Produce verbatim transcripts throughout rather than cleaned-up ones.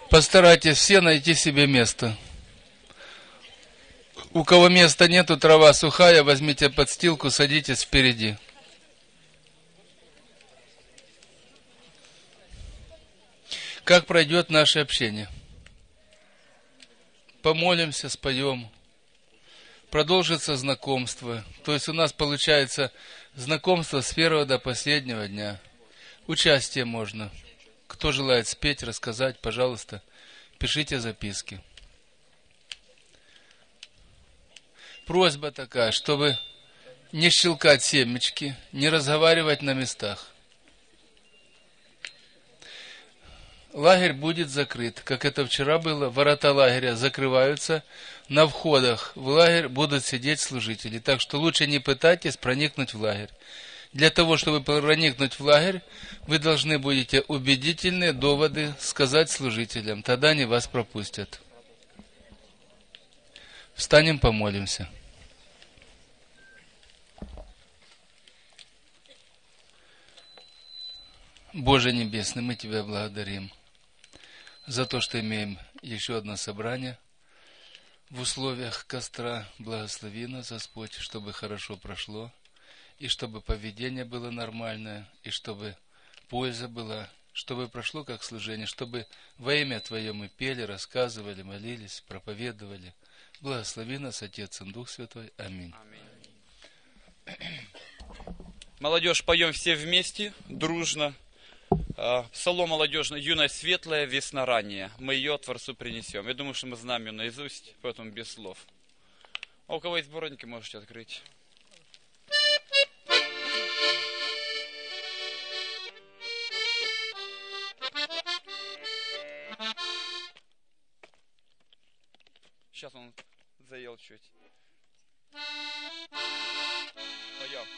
Постарайтесь все найти себе место. У кого места нету, трава сухая, возьмите подстилку, садитесь впереди. Как пройдет наше общение? Помолимся, споем. Продолжится знакомство. То есть у нас получается знакомство с первого до последнего дня. Участие можно. Кто желает спеть, рассказать, пожалуйста, пишите записки. Просьба такая, чтобы не щелкать семечки, не разговаривать на местах. Лагерь будет закрыт, как это вчера было. Ворота лагеря закрываются. На входах в лагерь будут сидеть служители. Так что лучше не пытайтесь проникнуть в лагерь. Для того, чтобы проникнуть в лагерь, вы должны будете убедительные доводы сказать служителям. Тогда они вас пропустят. Встанем, помолимся. Боже Небесный, мы Тебя благодарим за то, что имеем еще одно собрание в условиях костра. Благослови нас, Господь, чтобы хорошо прошло, и чтобы поведение было нормальное, и чтобы польза была, чтобы прошло как служение, чтобы во имя Твое мы пели, рассказывали, молились, проповедовали. Благослови нас, Отец и Дух Святой. Аминь. Аминь. Молодежь, поем все вместе, дружно. Псалом молодежный: «Юность светлая, весна ранняя, мы ее Творцу принесем». Я думаю, что мы знаем ее наизусть, поэтому без слов. А у кого есть сборники, можете открыть. Сейчас он заел чуть. Поем.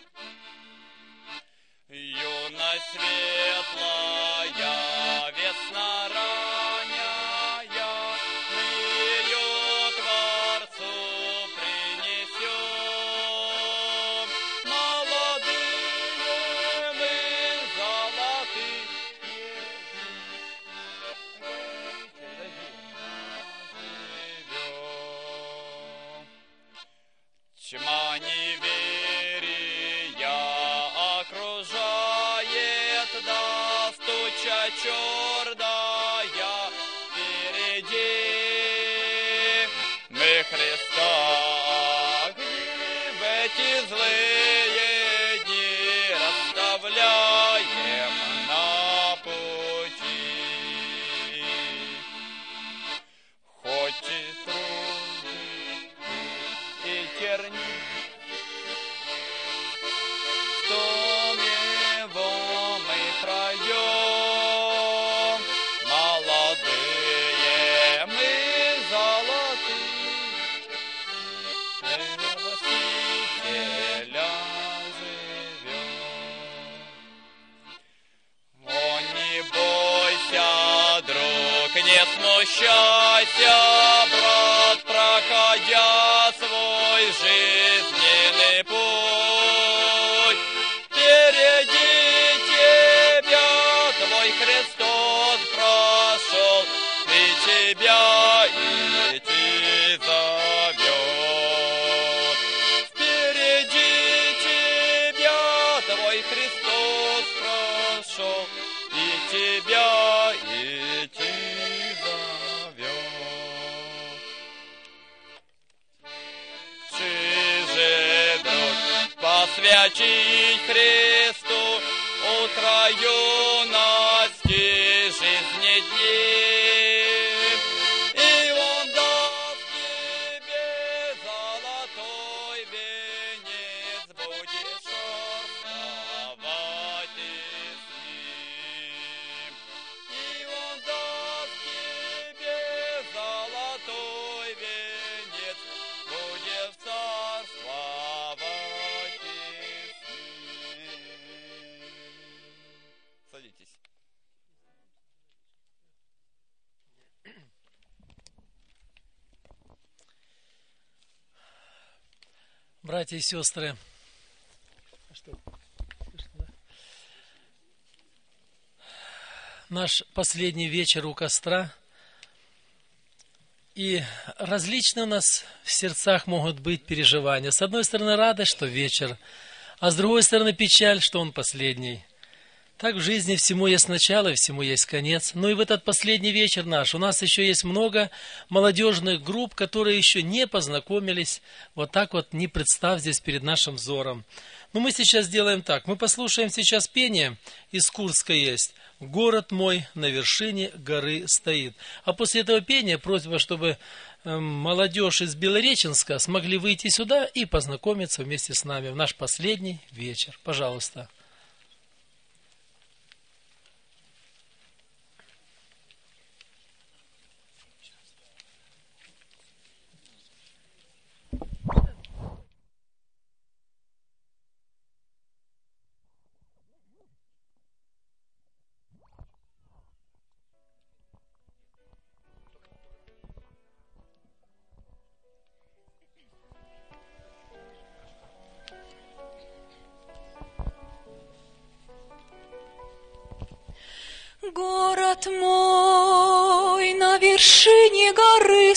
Юность светлая, весна ранняя, мы ее Творцу принесем. Молодые мы золотые, живем. Тьма неверия окружает, да стуча черная впереди. Мы Христа огни в эти злые дни расставляем на пути. Хоть и труды и терни, что его мы пройдем, молодые мы золотые, Спасителя живем. О, не бойся, друг, не смущайся, брат, проходя свой жизненный путь. Впереди тебя твой Христос прошел, и тебя идти зовет. Впереди тебя твой Христос прошел, и тебя идти зовет. Ты же, друг, посвятить Христу утро юности жизни дней, и Он даст тебе золотой венец, будешь царствовать и с Ним. И Он даст тебе золотой венец, будешь царствовать и с Ним. Садитесь. Братья и сестры, наш последний вечер у костра И различные у нас в сердцах могут быть переживания. С одной стороны, радость, что вечер, а с другой стороны, печаль, что он последний. Так в жизни всему есть начало, всему есть конец. Ну и в этот последний вечер наш у нас еще есть много молодежных групп, которые еще не познакомились. Вот так вот не представ здесь перед нашим взором. Но мы сейчас сделаем так. Мы послушаем сейчас пение, из Курска есть. «Город мой на вершине горы стоит». А после этого пения просьба, чтобы э, молодежь из Белореченска смогли выйти сюда и познакомиться вместе с нами в наш последний вечер. Пожалуйста. Город мой на вершине горы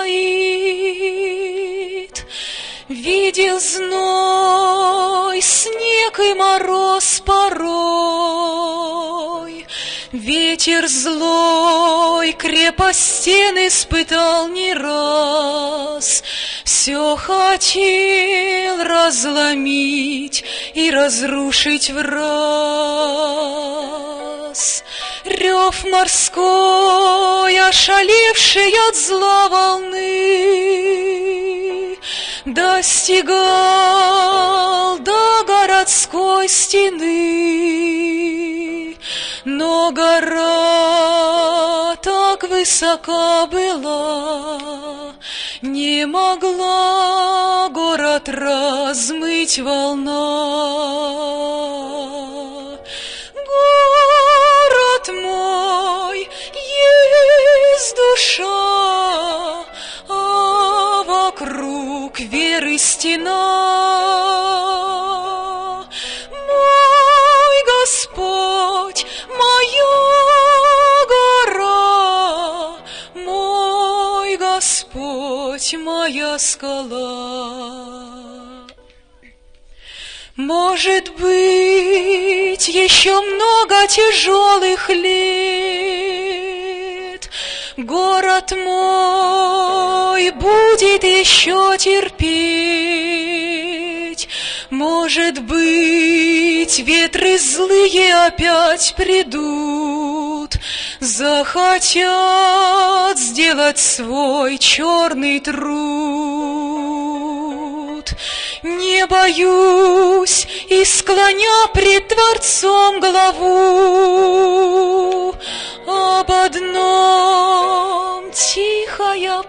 стоит, видел зной, снег и мороз порой, ветер злой крепость стен испытал не раз, все хотел разломить и разрушить враз. Рев морской, ошалевший от зла волны, достигал до городской стены. Но гора так высока была, не могла город размыть волна. Город мой есть душа, а вокруг веры стена. Мой Господь, моя гора, мой Господь, моя скала. Может быть, еще много тяжелых лет город мой будет еще терпеть. Может быть, ветры злые опять придут, захотят сделать свой черный труд. Не боюсь и склоня пред Творцом голову, об одном тихо я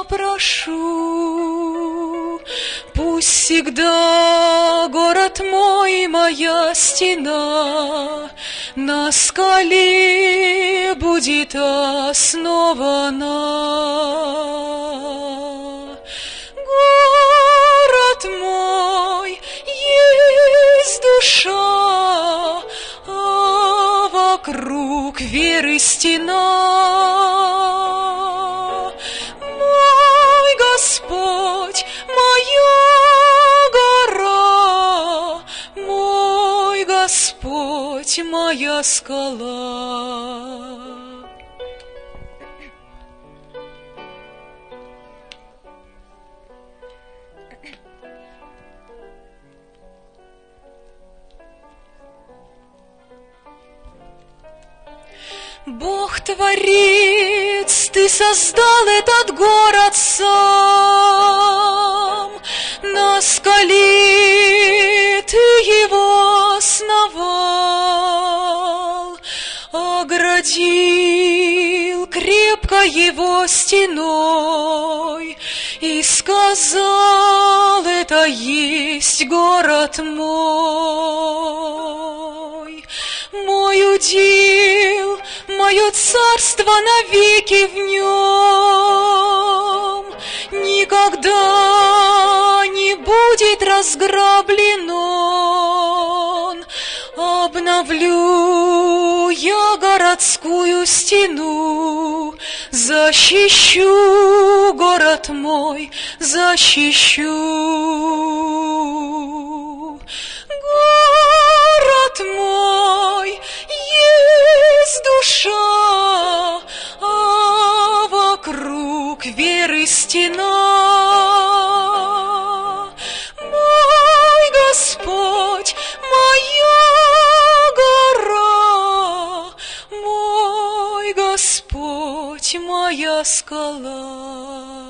попрошу. Пусть всегда город мой, моя стена, на скале будет основана. Город мой есть душа, а вокруг веры стена. Мой Господь, моя гора, мой Господь, моя скала. Бог Творец, Ты создал этот город сам, на скале Ты его основал, оградил крепко его стеной и сказал: это есть город мой. Мой удел, мое царство навеки в нем, никогда не будет разграблен он. Обновлю я городскую стену, защищу город мой, защищу. Город мой есть душа, а вокруг веры стена. Мой Господь, моя гора, мой Господь, моя скала.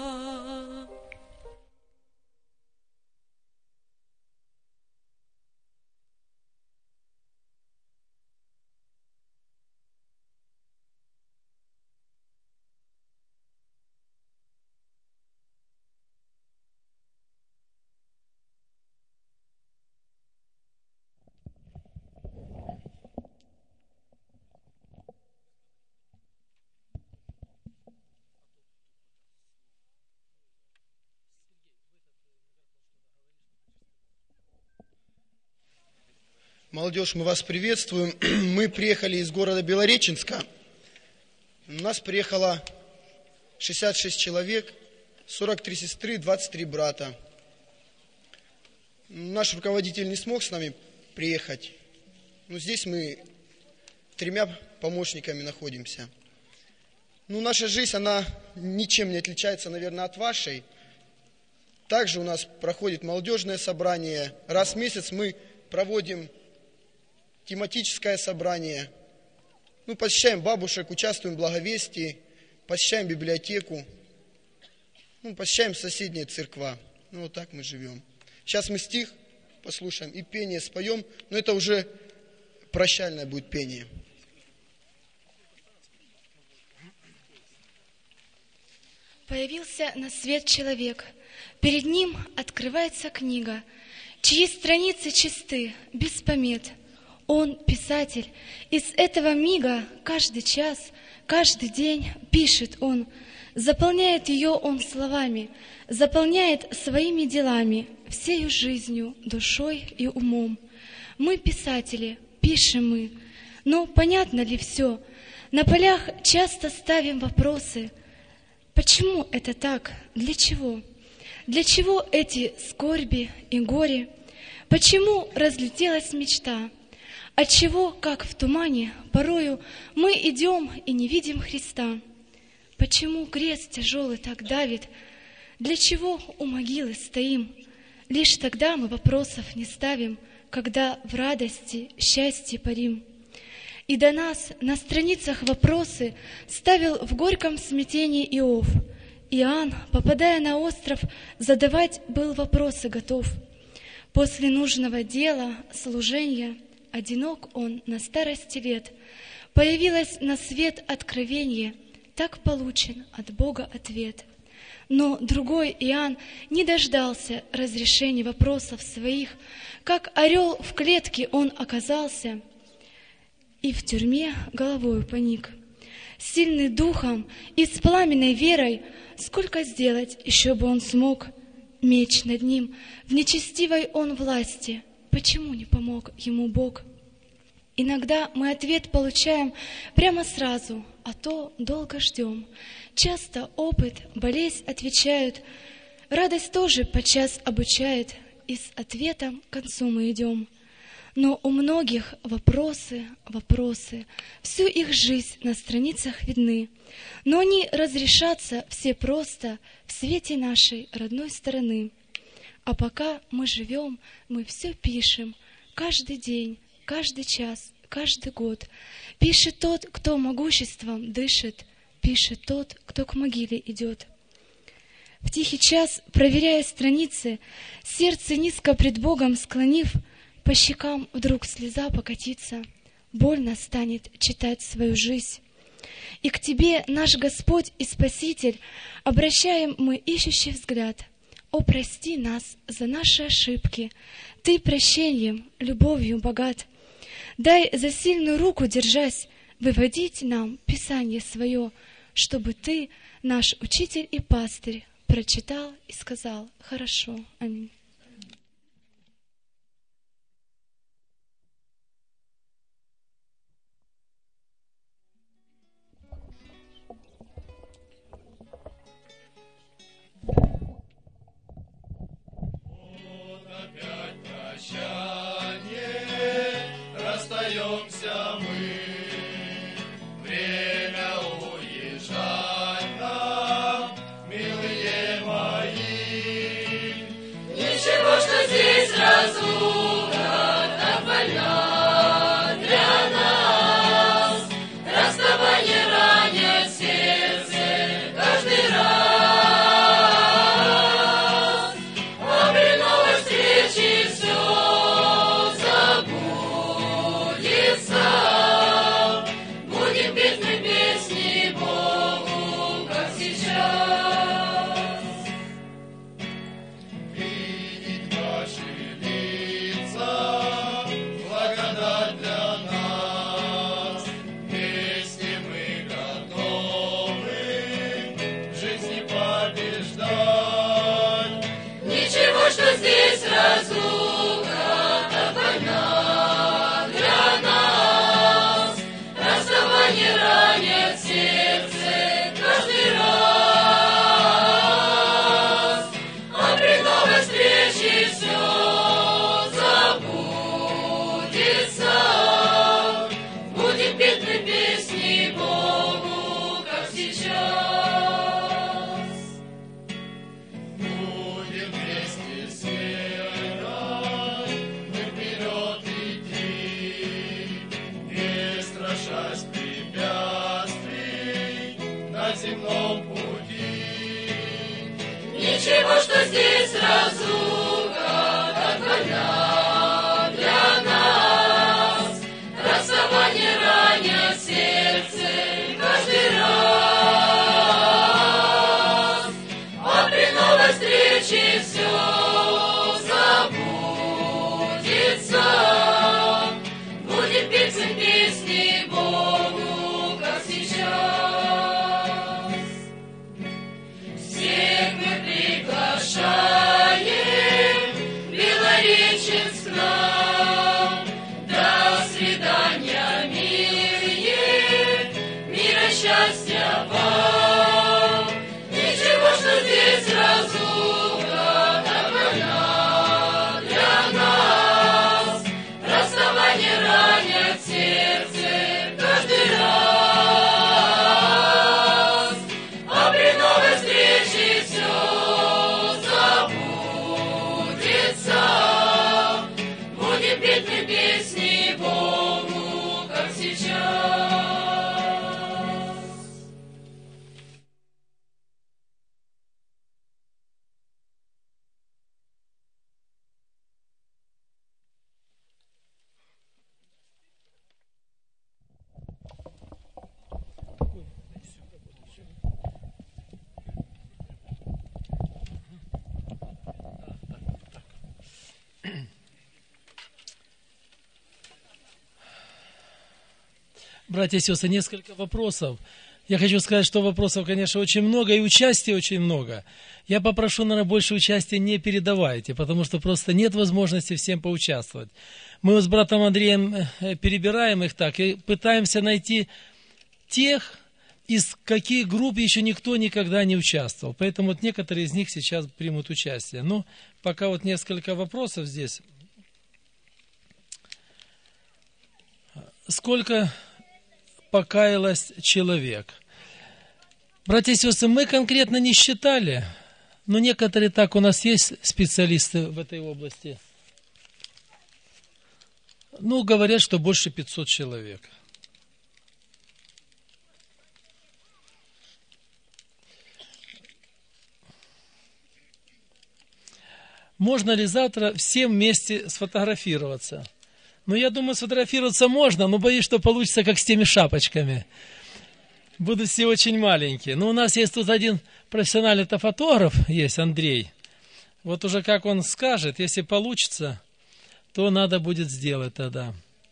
Молодежь, мы вас приветствуем. Мы приехали из города Белореченска. У нас приехало шестьдесят шесть человек, сорок три сестры, двадцать три брата. Наш руководитель не смог с нами приехать, но здесь мы тремя помощниками находимся. Ну, наша жизнь, она ничем не отличается, наверное, от вашей. Также у нас проходит молодежное собрание. Раз в месяц мы проводим тематическое собрание. Ну, посещаем бабушек, участвуем в благовестии, посещаем библиотеку, ну, посещаем соседние церква. Ну, вот так мы живем. Сейчас мы стих послушаем и пение споем, но это уже прощальное будет пение. Появился на свет человек, перед ним открывается книга, чьи страницы чисты, без помет. Он, писатель, из этого мига каждый час, каждый день пишет он, заполняет ее он словами, заполняет своими делами, всею жизнью, душой и умом. Мы, писатели, пишем мы, но понятно ли все? На полях часто ставим вопросы. Почему это так? Для чего? Для чего эти скорби и горе? Почему разлетелась мечта? Отчего, как в тумане, порою мы идем и не видим Христа? Почему крест тяжелый так давит? Для чего у могилы стоим? Лишь тогда мы вопросов не ставим, когда в радости, счастье парим. И до нас на страницах вопросы ставил в горьком смятении Иов. Иоанн, попадая на остров, задавать был вопросы готов. После нужного дела, служения, одинок он на старости лет. Появилось на свет откровение, так получен от Бога ответ. Но другой Иоанн не дождался разрешения вопросов своих, как орел в клетке он оказался и в тюрьме головою поник. Сильный духом и с пламенной верой, сколько сделать еще бы он смог, меч над ним, в нечестивой он власти, почему не помог ему Бог? Иногда мы ответ получаем прямо сразу, а то долго ждем. Часто опыт, болезнь отвечают, радость тоже подчас обучает, и с ответом к концу мы идем. Но у многих вопросы, вопросы, всю их жизнь на страницах видны, но они разрешатся все просто в свете нашей родной стороны. А пока мы живем, мы все пишем, каждый день, каждый час, каждый год. Пишет тот, кто могуществом дышит, пишет тот, кто к могиле идет. В тихий час, проверяя страницы, сердце низко пред Богом склонив, по щекам вдруг слеза покатится, больно станет читать свою жизнь. И к Тебе, наш Господь и Спаситель, обращаем мы ищущий взгляд. О, прости нас за наши ошибки, Ты прощением, любовью богат. Дай за сильную руку держась, выводить нам Писание свое, чтобы Ты, наш учитель и пастырь, прочитал и сказал: хорошо. Аминь. разлука, как война для нас. Расставание ранит сердце каждый раз, а при новой встрече все забудется. Будем петь мы песни Богу, как сейчас. Будем вместе с верой мы вперед идти, не страшась препятствий на земном пути. Ничего, что здесь разлука, как война для нас. Расставание ранит сердце каждый раз, а при новой встрече все забудется. Будем петь мы песни Богу, как сейчас. Всех мы приглашаем, Белореченск к нам. До свидания, милые, мира, счастья вам. Ничего, что здесь разлука, как война для нас. Расставание ранит сердце каждый раз, а при новой встрече все забудется. Будем петь мы песни Богу, как сейчас. Братья и сестры, несколько вопросов. Я хочу сказать, что вопросов, конечно, очень много, и участия очень много. Я попрошу, наверное, больше участия не передавайте, потому что просто нет возможности всем поучаствовать. Мы вот с братом Андреем перебираем их так и пытаемся найти тех, из каких групп еще никто никогда не участвовал. Поэтому вот некоторые из них сейчас примут участие. Ну, пока вот несколько вопросов здесь. Сколько покаялось человек? Братья и сестры, мы конкретно не считали, но некоторые так, у нас есть специалисты в этой области. Ну, говорят, что больше пятисот человек. Можно ли завтра всем вместе сфотографироваться? Ну, я думаю, сфотографироваться можно, но боюсь, что получится, как с теми шапочками. Будут все очень маленькие. Но у нас есть тут один профессиональный-то фотограф, есть Андрей. Вот уже как он скажет, если получится, то надо будет сделать тогда.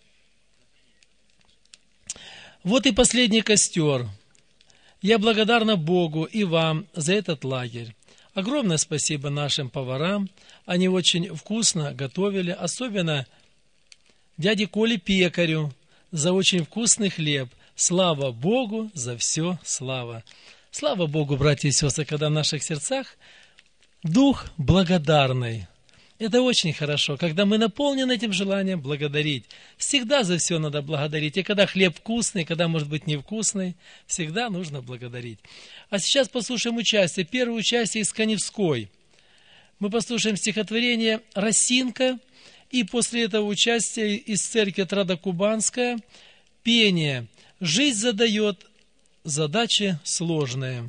Вот и последний костер. Я благодарна Богу и вам за этот лагерь. Огромное спасибо нашим поварам. Они очень вкусно готовили, особенно дяде Коле Пекарю за очень вкусный хлеб. Слава Богу за все, слава. Слава Богу, братья и сестры, когда в наших сердцах дух благодарный. Это очень хорошо, когда мы наполнены этим желанием благодарить. Всегда за все надо благодарить. И когда хлеб вкусный, когда, может быть, невкусный, всегда нужно благодарить. А сейчас послушаем участие. Первое участие из Каневской. Мы послушаем стихотворение «Росинка». И после этого участия из церкви Традокубанская пение «Жизнь задает задачи сложные».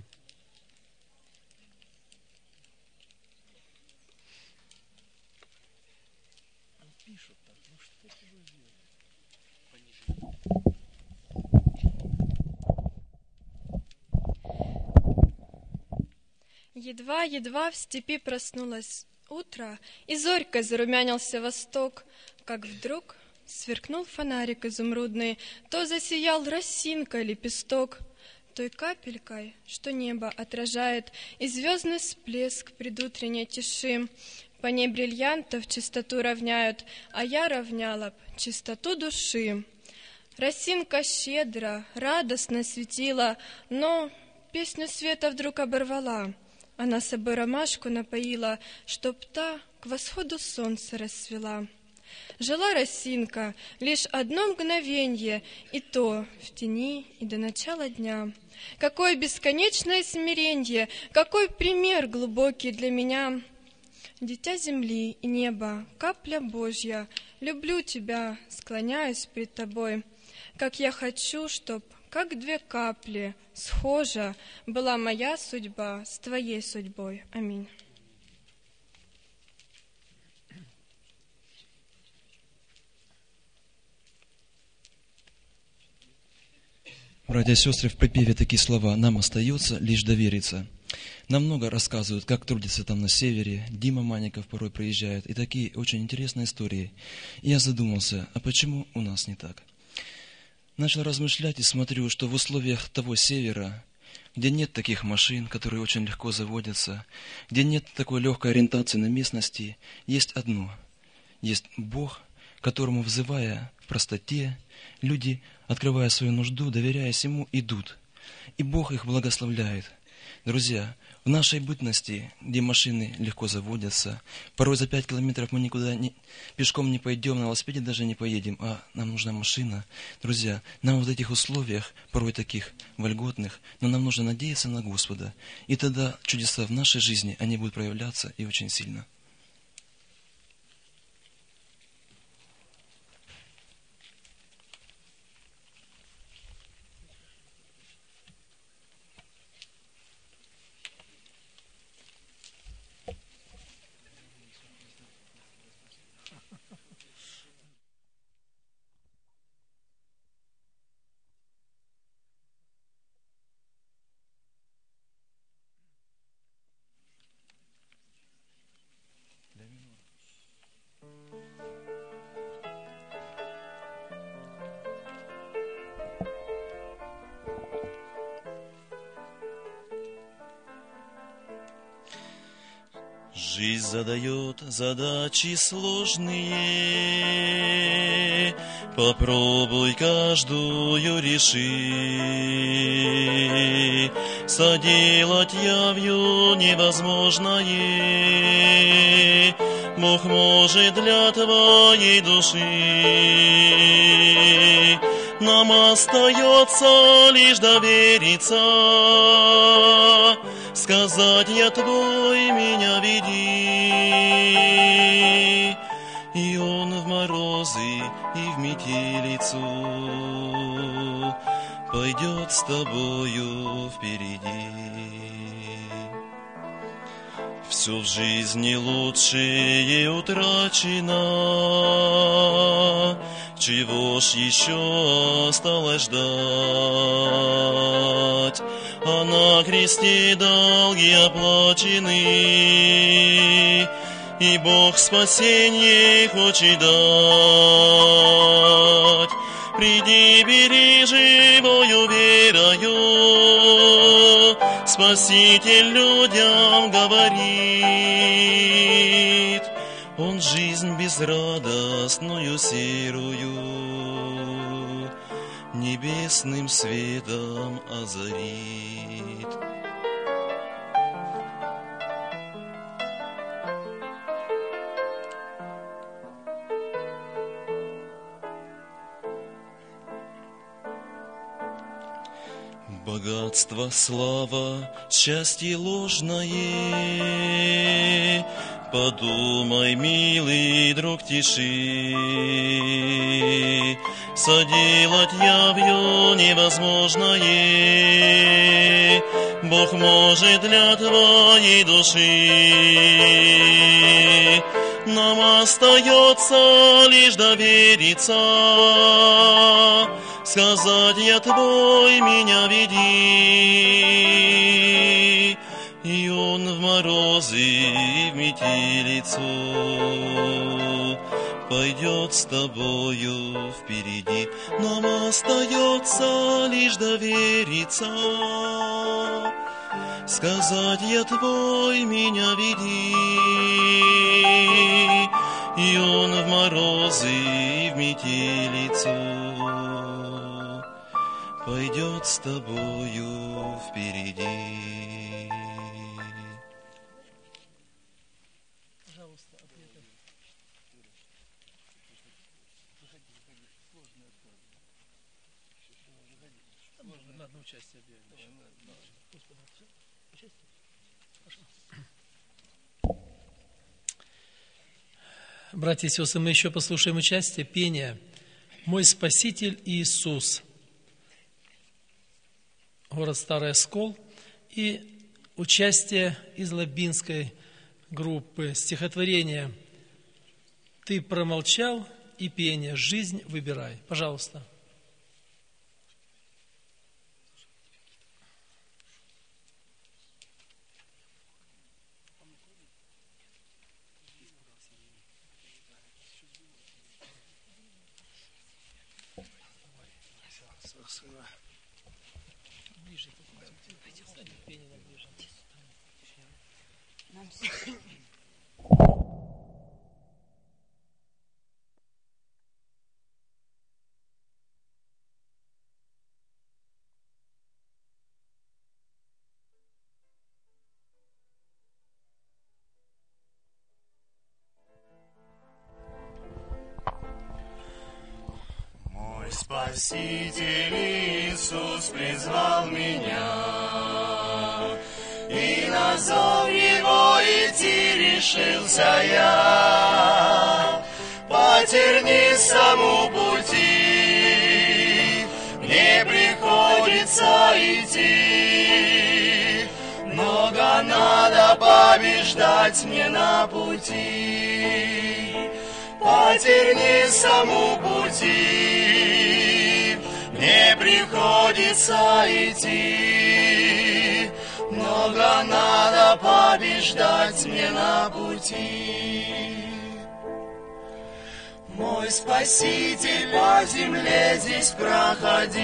Едва-едва в степи проснулось утро, и зорько зарумянился восток, как вдруг сверкнул фонарик изумрудный, то засиял росинкой лепесток, той капелькой, что небо отражает, и звездный всплеск предутренней тиши По ней бриллиантов чистоту равняют, а я равняла б чистоту души. Росинка щедро, радостно светила, но песню света вдруг оборвала. Она собой ромашку напоила, чтоб та к восходу солнца расцвела. Жила росинка лишь одно мгновенье, и то в тени и до начала дня. Какое бесконечное смиренье, какой пример глубокий для меня. Дитя земли и неба, капля Божья, люблю тебя, склоняюсь пред тобой. Как я хочу, чтоб, как две капли, схожа была моя судьба с твоей судьбой. Аминь. Братья и сестры, в припеве такие слова: «Нам остается лишь довериться». Нам много рассказывают, как трудится там на севере. Дима Маников порой приезжает. И такие очень интересные истории. И я задумался, а почему у нас не так? Начал размышлять и смотрю, что в условиях того севера, где нет таких машин, которые очень легко заводятся, где нет такой легкой ориентации на местности, есть одно. Есть Бог, которому, взывая в простоте, люди, открывая свою нужду, доверяясь Ему, идут. И Бог их благословляет. Друзья, в нашей бытности, где машины легко заводятся, порой за пять километров мы никуда не, пешком не пойдем, на велосипеде даже не поедем, а нам нужна машина. Друзья, нам в этих условиях, порой таких вольготных, но нам нужно надеяться на Господа. И тогда чудеса в нашей жизни, они будут проявляться и очень сильно. Жизнь задает задачи сложные, попробуй каждую реши. Соделать явью невозможное Бог может для твоей души. Нам остается лишь довериться, сказать: я твой, меня веди. И Он в морозы и в метелицу пойдет с тобою впереди. Все в жизни лучшее утрачено, чего ж еще осталось ждать? А на кресте долги оплачены, и Бог спасение хочет дать. Приди, бери живою верою, Спаситель людям говорит. Он жизнь безрадостную серую небесным светом озарит. Богатство, слава, счастье ложное, подумай, милый друг, тиши. Соделать явью невозможное Бог может для твоей души. Нам остается лишь довериться, сказать: я твой, меня веди. И Он в морозы и в метелицу пойдет с тобою впереди. Нам остается лишь довериться, сказать я Твой, меня веди. И он в морозы и в метелицу пойдет с Тобою впереди. Братья и сестры, мы еще послушаем участие пения «Мой Спаситель Иисус», город Старый Оскол, и участие из лабинской группы, стихотворение «Ты промолчал» и пение «Жизнь выбирай». Пожалуйста. Спаситель Иисус призвал меня, и на зов Его идти решился я. По тернистому пути мне приходится идти, много надо побеждать мне на пути. По тернистому пути мне приходится идти, много надо побеждать мне на пути. Мой Спаситель по земле здесь проходил,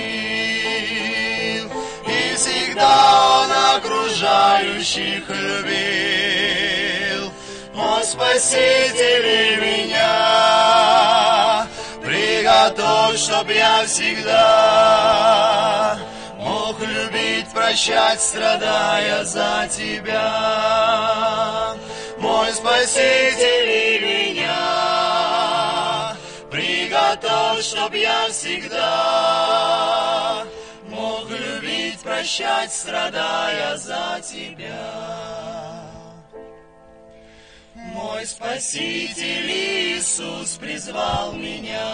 и всегда Он окружающих любил. О, Спаситель, меня приготовь, чтоб я всегда мог любить, прощать, страдая за Тебя. Мой Спаситель, меня приготовь, чтоб я всегда мог любить, прощать, страдая за Тебя. Мой Спаситель Иисус призвал меня,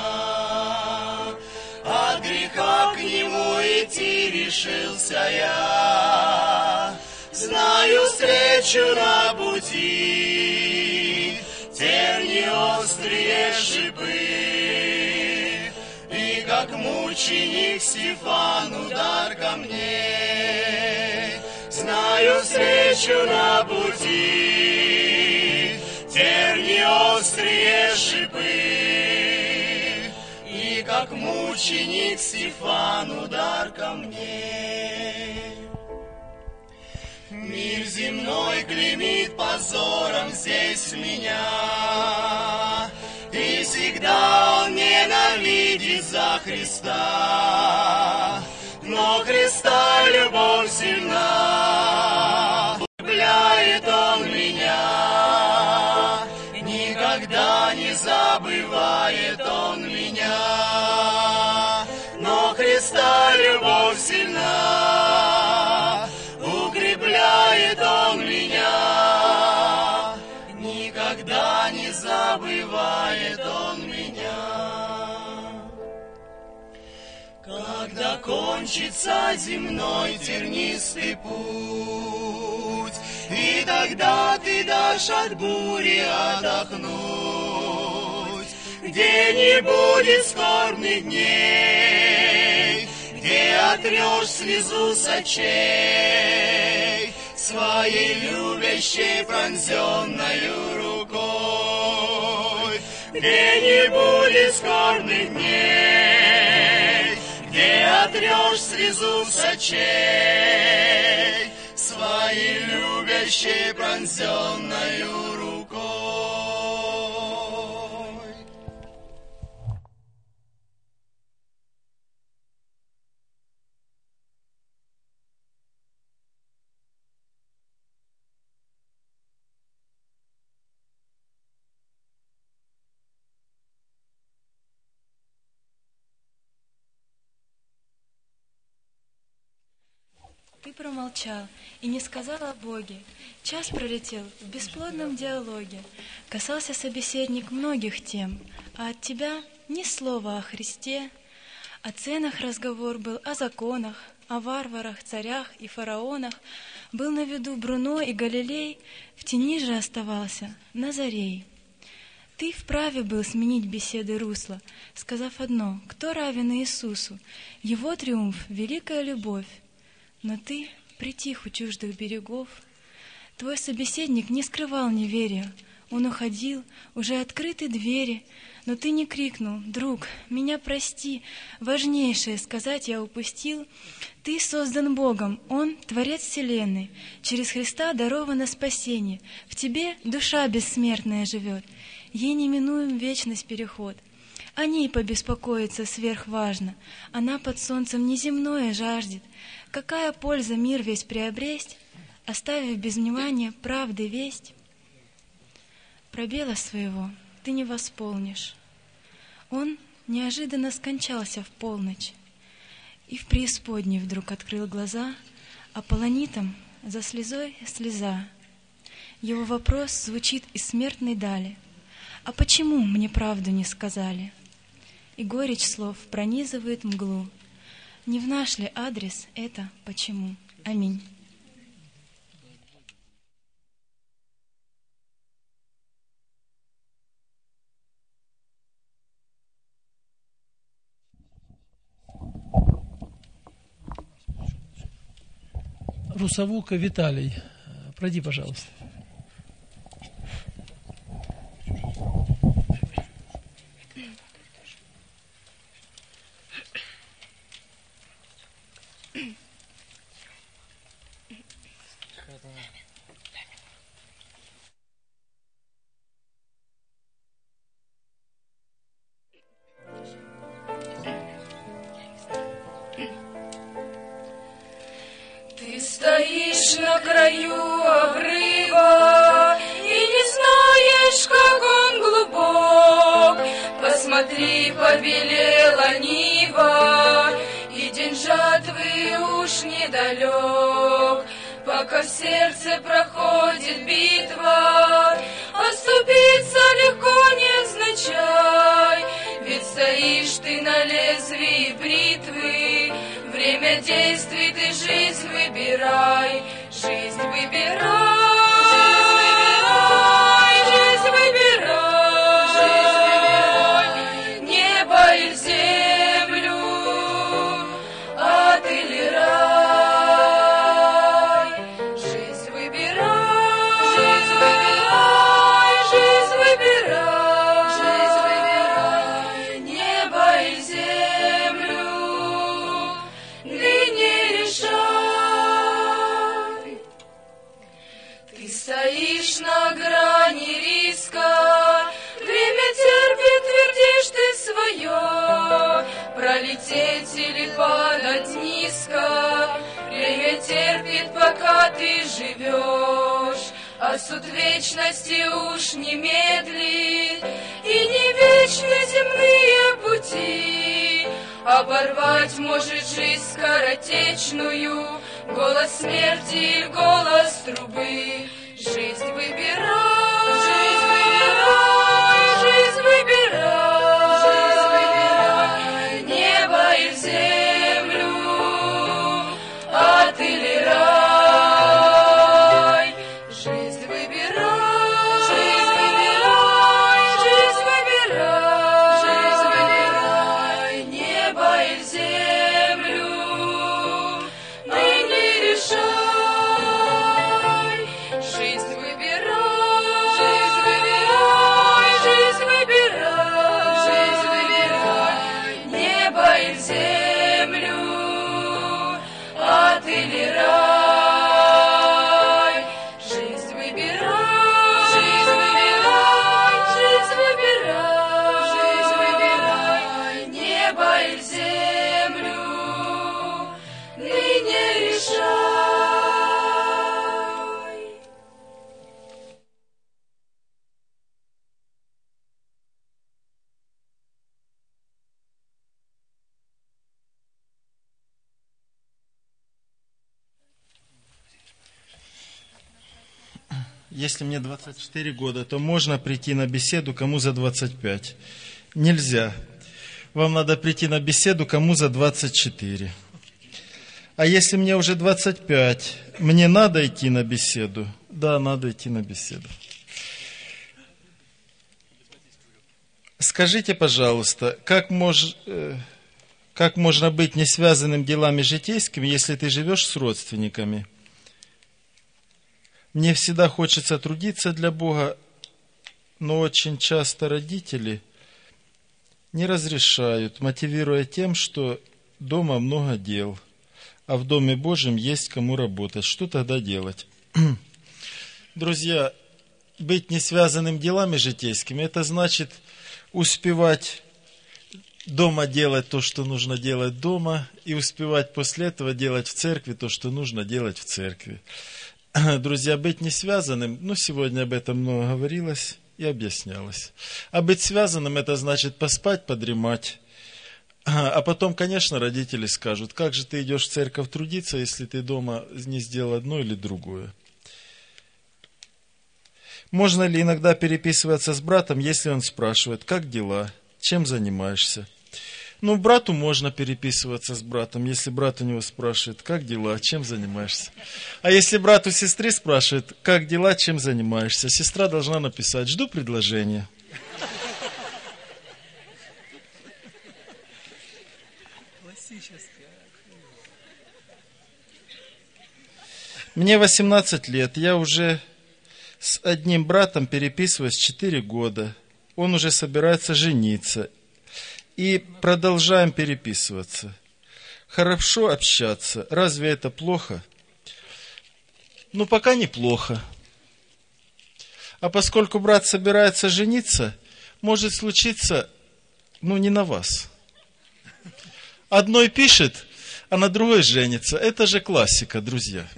от греха к Нему идти решился я. Знаю, встречу на пути терни острые шипы, и как мученик Стефан удар камней. Знаю, встречу на пути терни острые шипы, и как мученик Стефан удар камней. Мир земной клеймит позором здесь меня, и всегда он ненавидит за Христа. Но Христа любовь сильна, влюбляет Он меня, никогда не забывает Он меня. Но Христа любовь сильна, укрепляет Он меня, никогда не забывает Он меня. Когда кончится земной тернистый путь, и тогда ты дашь от бури отдохнуть, где не будет скорбных дней, где отрешь слезу с очей, своей любящей пронзенною рукой, где не будет скорбных дней, где отрешь слезу с очей, своей болящей пронзенною рукой. Ты промолчал и не сказал о Боге. Час пролетел в бесплодном диалоге. Касался собеседник многих тем, а от тебя ни слова о Христе. О ценах разговор был, о законах, о варварах, царях и фараонах. Был на виду Бруно и Галилей, в тени же оставался Назарей. Ты вправе был сменить беседы русло, сказав одно: кто равен Иисусу? Его триумф — великая любовь. Но ты притих у чуждых берегов. Твой собеседник не скрывал неверия. Он уходил, уже открыты двери. Но ты не крикнул: друг, меня прости, важнейшее сказать я упустил. Ты создан Богом, Он — Творец вселенной. Через Христа даровано спасение. В тебе душа бессмертная живет. Ей неминуем вечность переход. О ней побеспокоиться сверхважно. Она под солнцем неземное жаждет. Какая польза мир весь приобресть, оставив без внимания правды весть? Пробела своего ты не восполнишь. Он неожиданно скончался в полночь и в преисподней вдруг открыл глаза, а полонитом за слезой слеза. Его вопрос звучит из смертной дали: а почему мне правду не сказали? И горечь слов пронизывает мглу. Не в наш ли адрес это почему? Аминь. Русовука Виталий, пройди, пожалуйста. Ты стоишь на краю обрыва и не знаешь, как он глубок. Посмотри, побелела нива, и день жатвы уж недалек. Пока в сердце проходит битва, оступиться легко невзначай. Ведь стоишь ты на лезвии бритвы, время действий ты жизнь выбирай, жизнь выбирай. Жизнь выбирай, жизнь выбирай, небо или землю, ад или рай. Жизнь выбирай, жизнь выбирай, жизнь выбирай, жизнь выбирай, небо или землю, ты не решай. Ты стоишь на грани риска, время терпит, твердишь ты свое. Пролететь или падать низко, время терпит, пока ты живешь. А суд вечности уж не медлит, и не вечны земные пути. Оборвать может жизнь скоротечную, голос смерти или голос трубы. Жизнь выбирай, жизнь выбирай, жизнь выбирай, жизнь выбирай, небо или землю, ад или рай. Жизнь выбирай, жизнь выбирай, жизнь выбирай, жизнь выбирай, небо или землю, ты не решай. если мне двадцать четыре года, то можно прийти на беседу, кому за двадцать пять. Нельзя. Вам надо прийти на беседу, кому за двадцать четыре. А если мне уже двадцать пять, мне надо идти на беседу? Да, надо идти на беседу. Скажите, пожалуйста, как, мож, как можно быть не связанным делами житейскими, если ты живешь с родственниками? Мне всегда хочется трудиться для Бога, но очень часто родители не разрешают, мотивируя тем, что дома много дел, а в Доме Божьем есть кому работать. Что тогда делать? Друзья, быть не связанным делами житейскими, это значит успевать дома делать то, что нужно делать дома, и успевать после этого делать в церкви то, что нужно делать в церкви. Друзья, быть не связанным, ну, сегодня об этом много говорилось и объяснялось. А быть связанным, это значит поспать, подремать. А потом, конечно, родители скажут, как же ты идешь в церковь трудиться, если ты дома не сделал одно или другое. Можно ли иногда переписываться с братом, если он спрашивает, как дела, чем занимаешься? Ну, брату можно переписываться с братом, если брат у него спрашивает, как дела, чем занимаешься. А если брат у сестры спрашивает, как дела, чем занимаешься, сестра должна написать, жду предложения. Мне восемнадцать лет, я уже с одним братом переписываюсь четыре года. Он уже собирается жениться. И продолжаем переписываться. Хорошо общаться. Разве это плохо? Ну, пока неплохо. А поскольку брат собирается жениться, может случиться, ну, не на вас. Одной пишет, а на другой женится. Это же классика, друзья.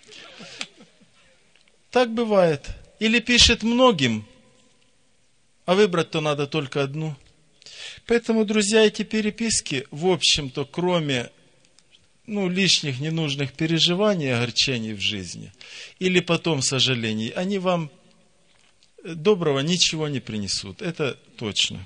Так бывает. Или пишет многим, а выбрать-то надо только одну. Поэтому, друзья, эти переписки, в общем-то, кроме ну, лишних ненужных переживаний и огорчений в жизни, или потом сожалений, они вам доброго ничего не принесут. Это точно.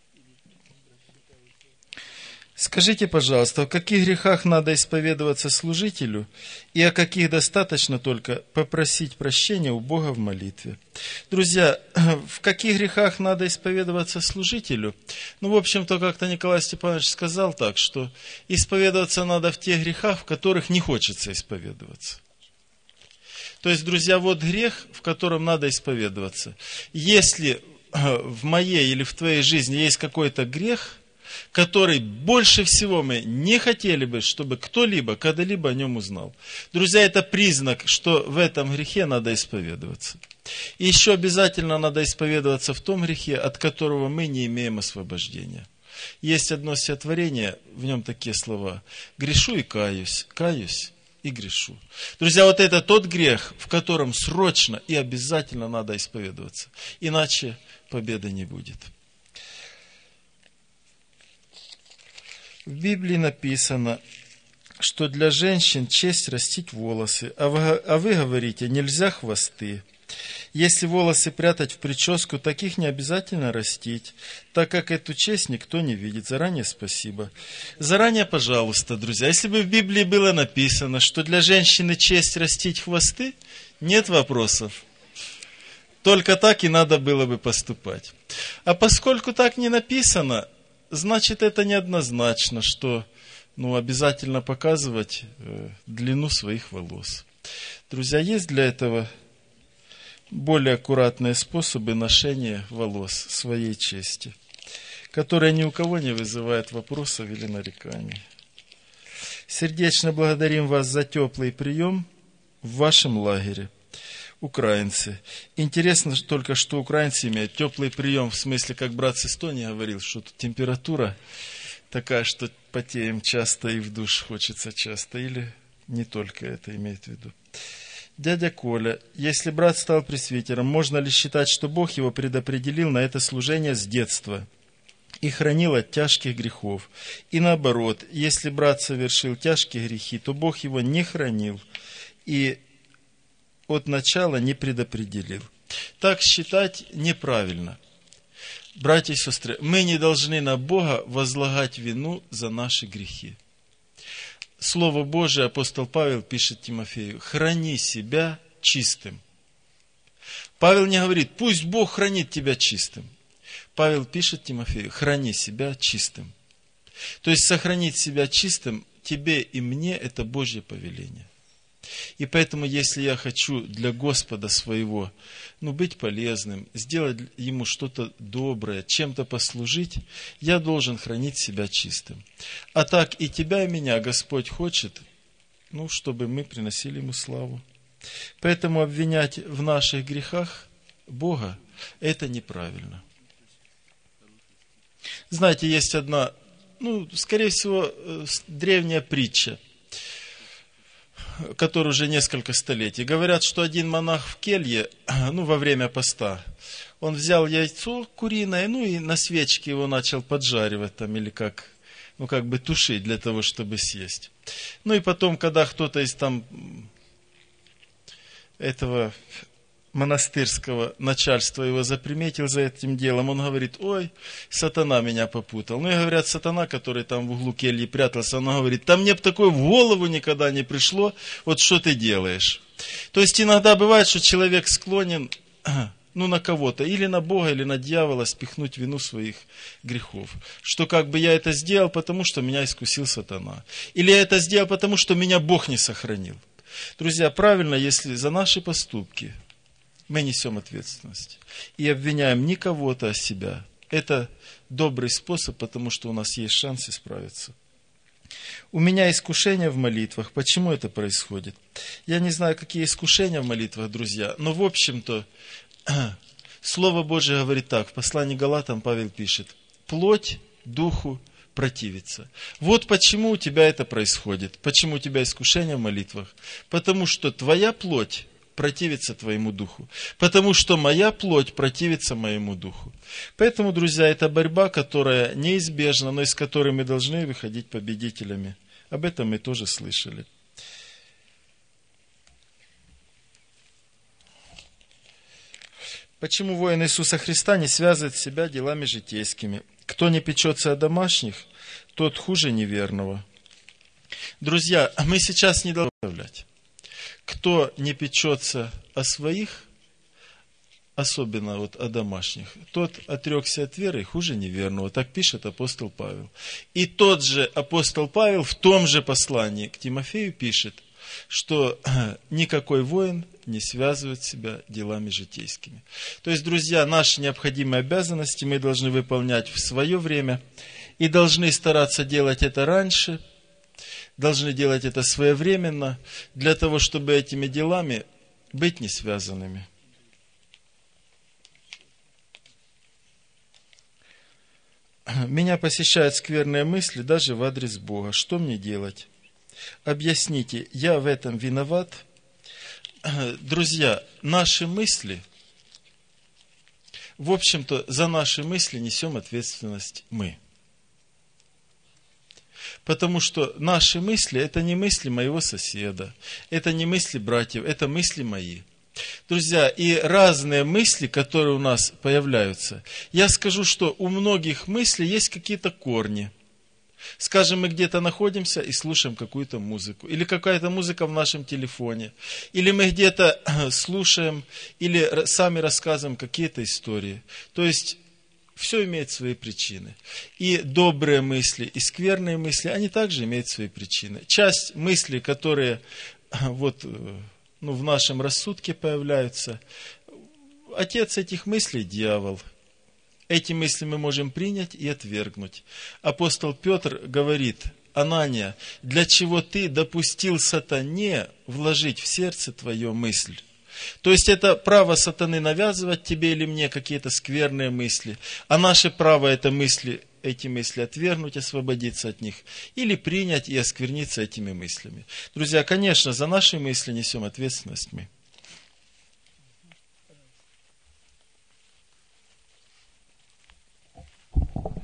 Скажите, пожалуйста, о каких грехах надо исповедоваться служителю и о каких достаточно только попросить прощения у Бога в молитве? Друзья, в каких грехах надо исповедоваться служителю? Ну, в общем-то, как-то Николай Степанович сказал так, что исповедоваться надо в тех грехах, в которых не хочется исповедоваться. То есть, друзья, вот грех, в котором надо исповедоваться. Если в моей или в твоей жизни есть какой-то грех, который больше всего мы не хотели бы, чтобы кто-либо когда-либо о нем узнал. Друзья, это признак, что в этом грехе надо исповедоваться. И еще обязательно надо исповедоваться в том грехе, от которого мы не имеем освобождения. Есть одно стихотворение, в нем такие слова: «Грешу и каюсь, каюсь и грешу». Друзья, вот это тот грех, в котором срочно и обязательно надо исповедоваться. Иначе победы не будет. В Библии написано, что для женщин честь растить волосы, а вы, а вы говорите, нельзя хвосты. Если волосы прятать в прическу, таких не обязательно растить, так как эту честь никто не видит. Заранее спасибо. Заранее, пожалуйста, друзья, если бы в Библии было написано, что для женщины честь растить хвосты, нет вопросов. Только так и надо было бы поступать. А поскольку так не написано, значит, это неоднозначно, что ну, обязательно показывать э, длину своих волос. Друзья, есть для этого более аккуратные способы ношения волос своей чести, которые ни у кого не вызывают вопросов или нареканий. Сердечно благодарим вас за теплый прием в вашем лагере. Украинцы. Интересно только, что украинцы имеют теплый прием, в смысле, как брат с Эстонии говорил, что тут температура такая, что потеем часто и в душ хочется часто, или не только это имеет в виду. Дядя Коля, если брат стал пресвитером, можно ли считать, что Бог его предопределил на это служение с детства и хранил от тяжких грехов? И наоборот, если брат совершил тяжкие грехи, то Бог его не хранил и от начала не предопределил. Так считать неправильно. Братья и сестры, мы не должны на Бога возлагать вину за наши грехи. Слово Божие, апостол Павел пишет Тимофею: храни себя чистым. Павел не говорит: пусть Бог хранит тебя чистым. Павел пишет Тимофею: храни себя чистым. То есть сохранить себя чистым тебе и мне — это Божье повеление. И поэтому, если я хочу для Господа своего, ну, быть полезным, сделать Ему что-то доброе, чем-то послужить, я должен хранить себя чистым. А так и тебя, и меня Господь хочет, ну, чтобы мы приносили Ему славу. Поэтому обвинять в наших грехах Бога — это неправильно. Знаете, есть одна, ну, скорее всего, древняя притча, который уже несколько столетий. Говорят, что один монах в келье, ну, во время поста, он взял яйцо куриное, ну, и на свечке его начал поджаривать там, или как, ну, как бы тушить для того, чтобы съесть. Ну, и потом, когда кто-то из там этого монастырского начальства его заприметил за этим делом, он говорит: ой, сатана меня попутал. Ну и говорят, сатана, который там в углу кельи прятался, он говорит: там мне бы такое в голову никогда не пришло, вот что ты делаешь. То есть иногда бывает, что человек склонен, ну, на кого-то, или на Бога, или на дьявола спихнуть вину своих грехов. Что как бы я это сделал, потому что меня искусил сатана. Или я это сделал, потому что меня Бог не сохранил. Друзья, правильно, если за наши поступки мы несем ответственность и обвиняем не кого-то, а себя. Это добрый способ, потому что у нас есть шанс исправиться. У меня искушения в молитвах. Почему это происходит? Я не знаю, какие искушения в молитвах, друзья, но в общем-то Слово Божие говорит так. В послании к Галатам Павел пишет: плоть духу противится. Вот почему у тебя это происходит. Почему у тебя искушения в молитвах. Потому что твоя плоть противится твоему духу. Потому что моя плоть противится моему духу. Поэтому, друзья, это борьба, которая неизбежна, но из которой мы должны выходить победителями. Об этом мы тоже слышали. Почему воин Иисуса Христа не связывает себя делами житейскими? Кто не печется о домашних, тот хуже неверного. Друзья, мы сейчас не должны представлять. Кто не печется о своих, особенно вот о домашних, тот отрекся от веры хуже неверного. Так пишет апостол Павел. И тот же апостол Павел в том же послании к Тимофею пишет, что никакой воин не связывает себя делами житейскими. То есть, друзья, наши необходимые обязанности мы должны выполнять в свое время и должны стараться делать это раньше, должны делать это своевременно, для того, чтобы этими делами быть не связанными. Меня посещают скверные мысли даже в адрес Бога. Что мне делать? Объясните, я в этом виноват? Друзья, наши мысли, в общем-то, за наши мысли несем ответственность мы. Потому что наши мысли — это не мысли моего соседа, это не мысли братьев, это мысли мои. Друзья, и разные мысли, которые у нас появляются, я скажу, что у многих мыслей есть какие-то корни. Скажем, мы где-то находимся и слушаем какую-то музыку, или какая-то музыка в нашем телефоне, или мы где-то слушаем, или сами рассказываем какие-то истории. То есть, все имеет свои причины. И добрые мысли, и скверные мысли, они также имеют свои причины. Часть мыслей, которые вот, ну, в нашем рассудке появляются, отец этих мыслей — дьявол. Эти мысли мы можем принять и отвергнуть. Апостол Петр говорит: Анания, для чего ты допустил сатане вложить в сердце твое мысль? То есть это право сатаны навязывать тебе или мне какие-то скверные мысли, а наше право это мысли, эти мысли отвергнуть, освободиться от них, или принять и оскверниться этими мыслями. Друзья, конечно, за наши мысли несем ответственность мы.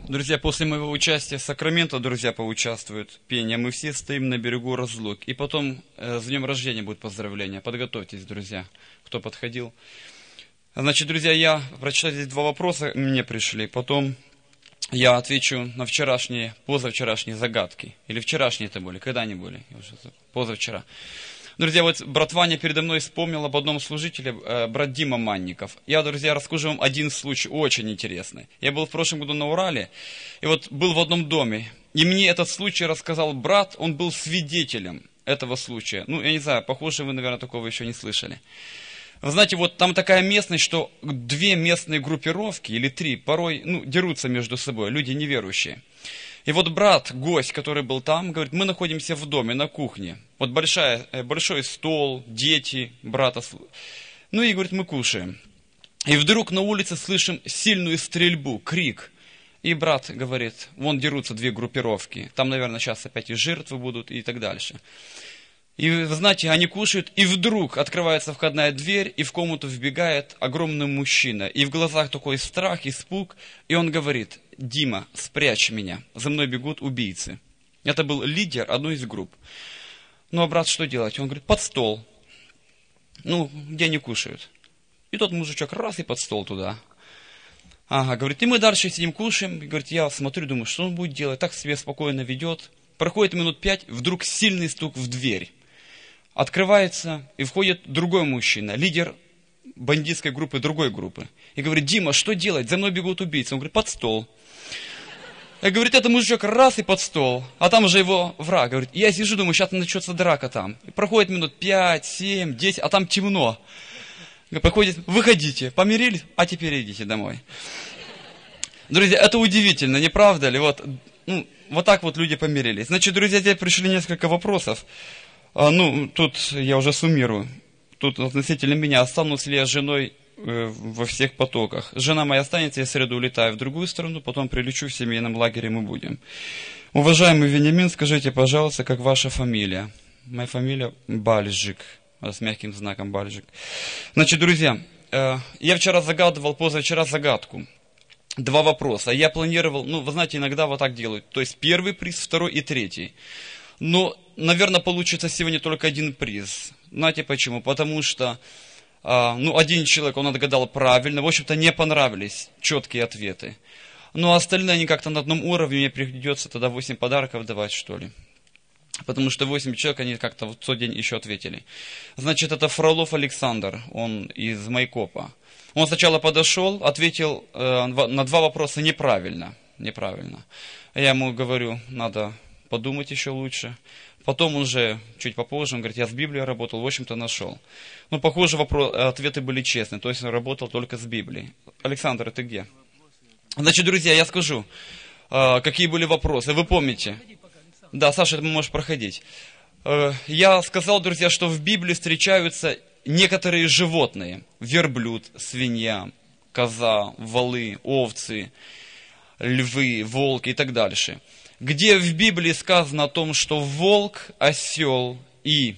Друзья, после моего участия в Сакраменто, друзья поучаствуют в пении, мы все стоим на берегу разлук. И потом э, с днем рождения будет поздравление. Подготовьтесь, друзья, кто подходил. Значит, друзья, я прочитаю здесь два вопроса, мне пришли. Потом я отвечу на вчерашние, позавчерашние загадки. Или вчерашние это были, когда они были? Позавчера. Друзья, вот брат Ваня передо мной вспомнил об одном служителе, э, брат Дима Манников. Я, друзья, расскажу вам один случай, очень интересный. Я был в прошлом году на Урале, и вот был в одном доме. И мне этот случай рассказал брат, он был свидетелем этого случая. Ну, я не знаю, похоже, вы, наверное, такого еще не слышали. Вы знаете, вот там такая местность, что две местные группировки, или три, порой, ну, дерутся между собой, люди неверующие. И вот брат, гость, который был там, говорит, мы находимся в доме, на кухне. Вот большая, большой стол, дети, брата. Ну и, говорит, мы кушаем. И вдруг на улице слышим сильную стрельбу, крик. И брат говорит, вон дерутся две группировки. Там, наверное, сейчас опять и жертвы будут и так дальше. И, вы знаете, они кушают, и вдруг открывается входная дверь, и в комнату вбегает огромный мужчина. И в глазах такой страх, испуг. И он говорит, Дима, спрячь меня, за мной бегут убийцы. Это был лидер одной из групп. Ну, а брат что делать? Он говорит, под стол. Ну, где они кушают? И тот мужичок раз и под стол туда. Ага, говорит, и мы дальше сидим, кушаем. И говорит, я смотрю, думаю, что он будет делать? Так себя спокойно ведет. Проходит минут пять, вдруг сильный стук в дверь. Открывается, и входит другой мужчина, лидер бандитской группы, другой группы. И говорит, Дима, что делать? За мной бегут убийцы. Он говорит, под стол. И говорит, это мужичок раз и под стол. А там уже его враг. Говорит, я сижу, думаю, сейчас начнется драка там. И проходит минут пять, семь, десять, а там темно. И проходит, выходите, помирились, а теперь идите домой. Друзья, это удивительно, не правда ли? Вот, ну, вот так вот люди помирились. Значит, друзья, здесь пришли несколько вопросов. А, ну, тут я уже суммирую. Тут относительно меня, останусь ли я женой э, во всех потоках. Жена моя останется, я в среду улетаю в другую страну, потом прилечу в семейном лагере, мы будем. Уважаемый Вениамин, скажите, пожалуйста, как ваша фамилия? Моя фамилия Бальжик, с мягким знаком Бальжик. Значит, друзья, э, я вчера загадывал, позавчера загадку. Два вопроса. Я планировал, ну, вы знаете, иногда вот так делают. То есть первый приз, второй и третий. Но, наверное, получится сегодня только один приз. Знаете почему? Потому что, а, ну, один человек, он отгадал правильно. В общем-то, не понравились четкие ответы. Но остальные, они как-то на одном уровне, мне придется тогда восемь подарков давать, что ли. Потому что восемь человек, они как-то в тот день еще ответили. Значит, это Фролов Александр, он из Майкопа. Он сначала подошел, ответил э, на два вопроса неправильно. Неправильно. Я ему говорю, надо подумать еще лучше. Потом уже, чуть попозже, он говорит, я с Библией работал, в общем-то нашел. Ну, похоже, вопрос, ответы были честные, то есть он работал только с Библией. Александр, ты где? Значит, друзья, я скажу, э, какие были вопросы. Вы помните? Да, Саша, ты можешь проходить. Э, я сказал, друзья, что в Библии встречаются некоторые животные. Верблюд, свинья, коза, волы, овцы, львы, волки и так дальше. Где в Библии сказано о том, что волк, осел и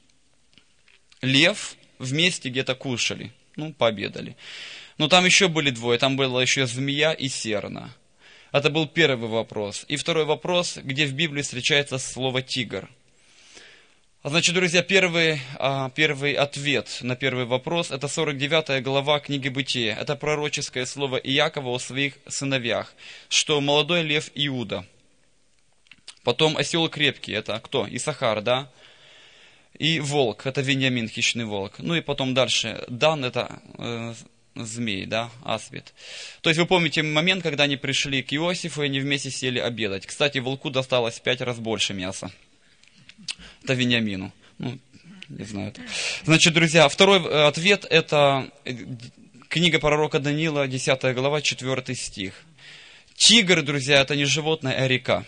лев вместе где-то кушали, ну, пообедали. Но там еще были двое, там была еще змея и серна. Это был первый вопрос. И второй вопрос, где в Библии встречается слово «тигр». Значит, друзья, первый, первый ответ на первый вопрос, это сорок девятая глава книги Бытия. Это пророческое слово Иакова о своих сыновьях, что молодой лев Иуда. Потом осел крепкий, это кто? Исахар, да? И волк, это Вениамин, хищный волк. Ну и потом дальше, Дан, это э, змей, да, Асвит. То есть вы помните момент, когда они пришли к Иосифу, и они вместе сели обедать. Кстати, волку досталось в пять раз больше мяса. Это Вениамину. Ну, не знаю. Это. Значит, друзья, второй ответ, это книга пророка Даниила, десятая глава, четвёртый стих. Тигр, друзья, это не животное, а река.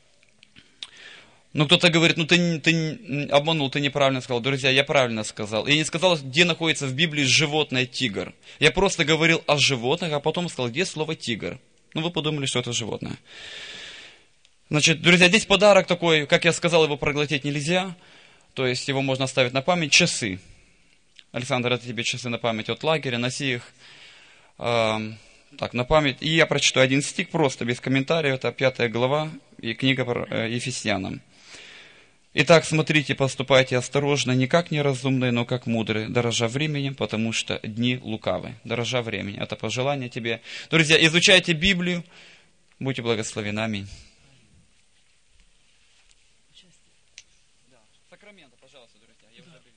Ну, кто-то говорит, ну, ты, ты обманул, ты неправильно сказал. Друзья, я правильно сказал. Я не сказал, где находится в Библии животное тигр. Я просто говорил о животных, а потом сказал, где слово тигр. Ну, вы подумали, что это животное. Значит, друзья, здесь подарок такой, как я сказал, его проглотить нельзя. То есть, его можно оставить на память. Часы. Александр, это тебе часы на память от лагеря. Носи их. так, на память. И я прочитаю один стих просто, без комментариев. Это пятая глава и книга Ефесянам. «Итак, смотрите, поступайте осторожно, не как неразумные, но как мудрые, дорожа временем, потому что дни лукавы». Дорожа временем. Это пожелание тебе. Друзья, изучайте Библию. Будьте благословены. Аминь. Сакраменто, пожалуйста, друзья. Я уже объявил.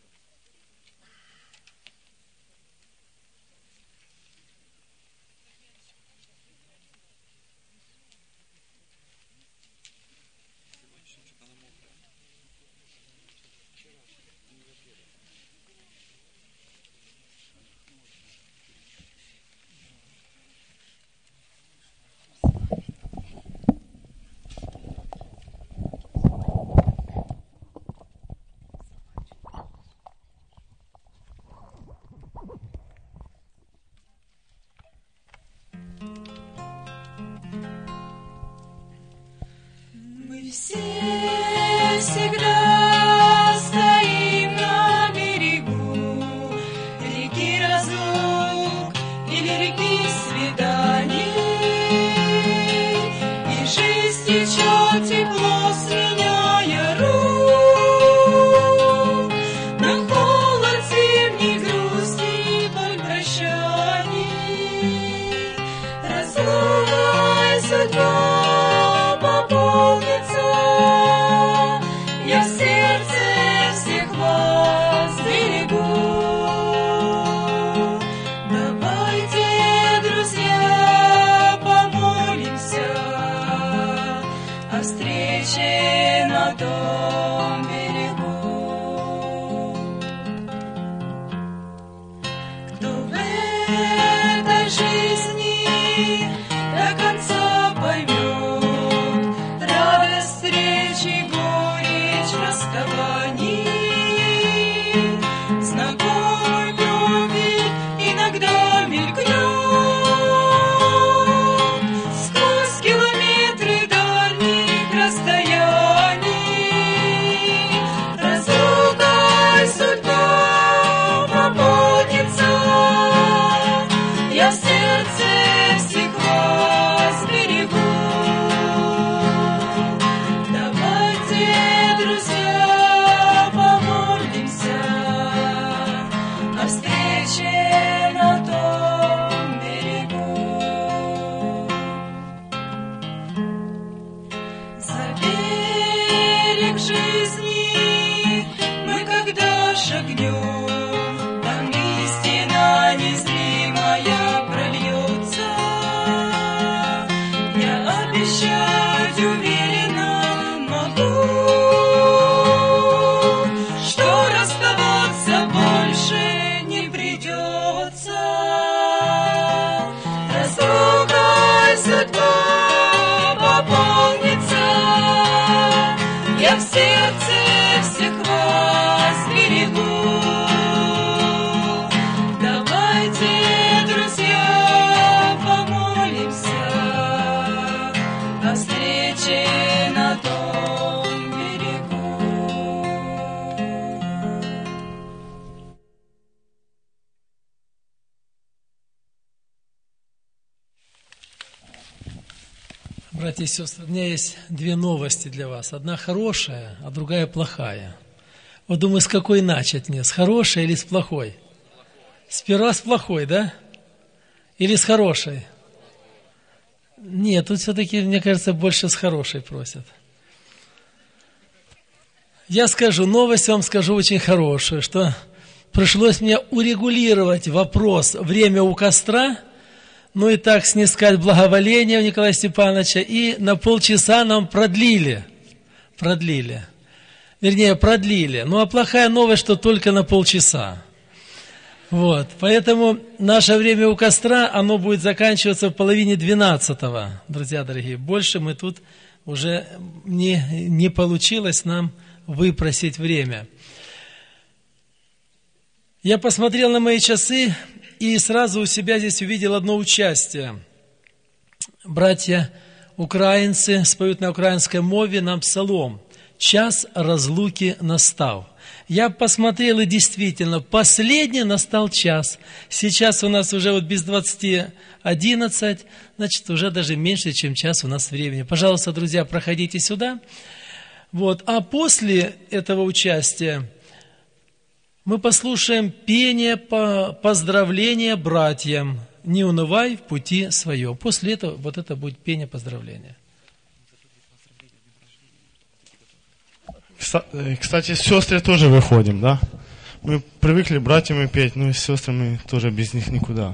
Мы все всегда стоим на берегу реки разлук или реки свиданий, и жизнь течет тепло, сменяя рук на холод зимней грусти и боль прощаний. Разлука судьба пополнится, я в сердце всех вас берегу. Давайте, друзья, помолимся о встрече на том берегу. Кто в этой жизни до конца поймет радость встречи, горечь расставаний, знакомой крови иногда мелькнет сквозь километры дальних расстояний. Разлукой судьба пополнится, я в сердце всех вас берегу. Давайте, друзья, помолимся о встрече на том берегу. За берег жизни мы когда шагнем, там истина незримая прольется. Я обещать уверенно могу, что расставаться больше не придется. Разлукой судьба пополнится, я в сердце всех вас берегу. Давайте, друзья, помолимся о встрече на том берегу. Братья и сестры, у меня есть две новости для вас. Одна хорошая, а другая плохая. Вот думаю, с какой начать мне? С хорошей или с плохой? Сперва с плохой, да? Или с хорошей? Нет, тут все-таки, мне кажется, больше с хорошей просят. Я скажу, новость вам скажу очень хорошую, что пришлось мне урегулировать вопрос время у костра, ну и так снискать благоволение у Николая Степановича, и на полчаса нам продлили. Продлили. Вернее, продлили. Ну а плохая новость, что только на полчаса. Вот. Поэтому наше время у костра, оно будет заканчиваться в половине двенадцатого, друзья дорогие. Больше мы тут уже не, не получилось нам выпросить время. Я посмотрел на мои часы и сразу у себя здесь увидел одно участие. Братья украинцы споют на украинской мове нам псалом час разлуки настал. Я посмотрел, и действительно, последний настал час. Сейчас у нас уже вот без двадцати одиннадцать, значит, уже даже меньше, чем час у нас времени. Пожалуйста, друзья, проходите сюда. Вот. А после этого участия мы послушаем пение по поздравления братьям. Не унывай в пути своем. После этого вот это будет пение поздравления. Кстати, с сестрой тоже выходим, да? Мы привыкли братьями петь, но и с сестрами тоже без них никуда.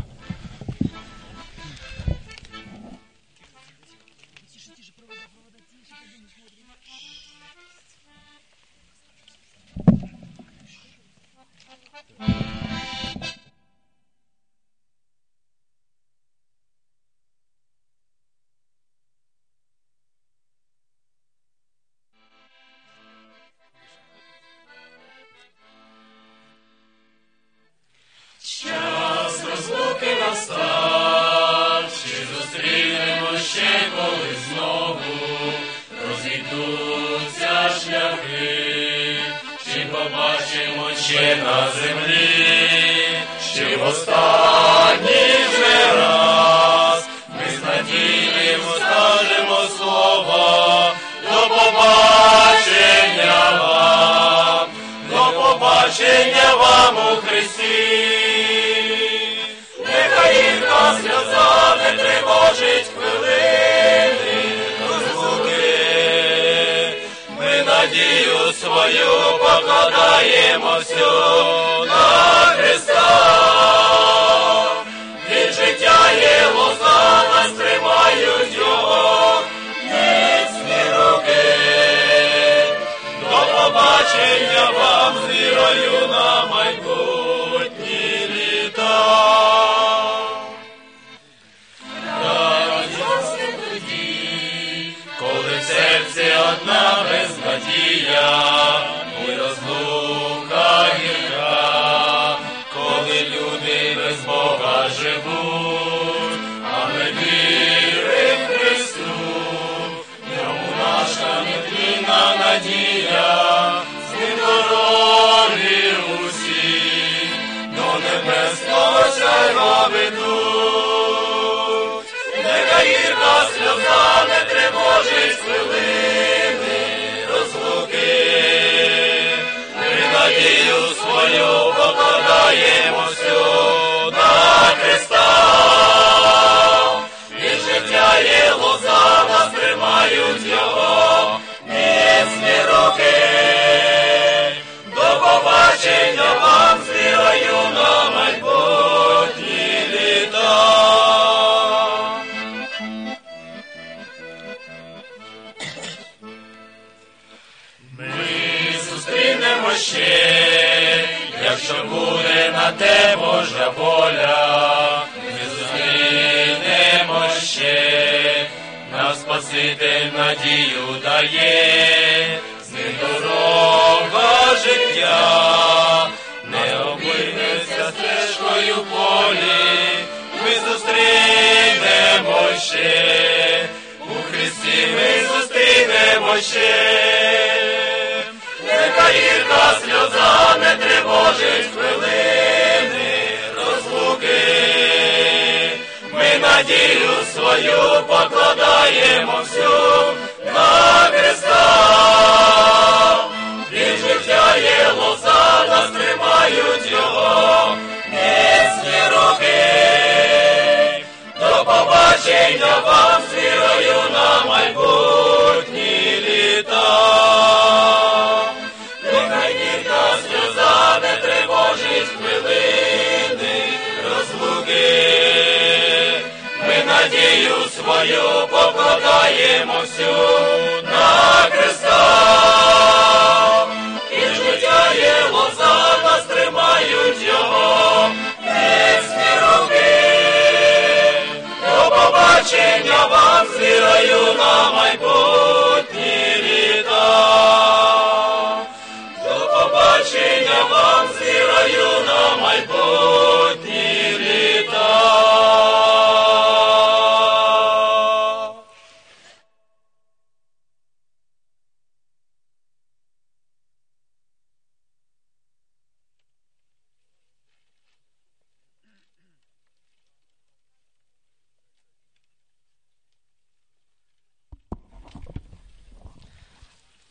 Час розлуки настав, чи зустрінемо ще коли знову розійдуться шляхи, чи побачимо ще на землі, чи в останній вже раз ми з надією скажемо слова, до побачення вам, до побачення вам у Христі. Гірка сльоза не тривожить хвилини розлуки. Ми надію свою покладаємо всю на Христа. Від життя є лоза, нас тримають його міцні руки. До побачення вам з вірою на майбутні літа. Одна безнадія, ой, розлука гірка, коли люди без Бога живуть, а ми віримо Христу, йому наша нетлінна надія, з ним дороги усі, до небесного чайно ведуть. Нехай гірка сльоза не тривожить хвилини розлуки. Ми надію свою покладаємо всю на Христа. Від життя є лоза, нас тримають його міцні руки. До побачення вам з вірою на майбутні літа. Ще, якщо буде на те Божа воля, ми зустрінемо ще, нам Спаситель надію дає, з ним дорога життя, не обминеться стежкою полі, ми зустрінемо ще, у Христі ми зустрінемо ще. Нехай гірка сльоза не тривожить хвилини розлуки. Ми надію свою покладаємо всю на Христа. Від життя є лоза, нас тримають його міцні руки. До побачення вам з вірою на майбутні літа. Не тривожить хвилини розлуки. Ми надію свою покладаємо всю на Христа. І життя є лоза, нас тримають його міцні руки. До побачення вам з вірою на майбутні літа. Побачення вам з вірою на майбутні літа.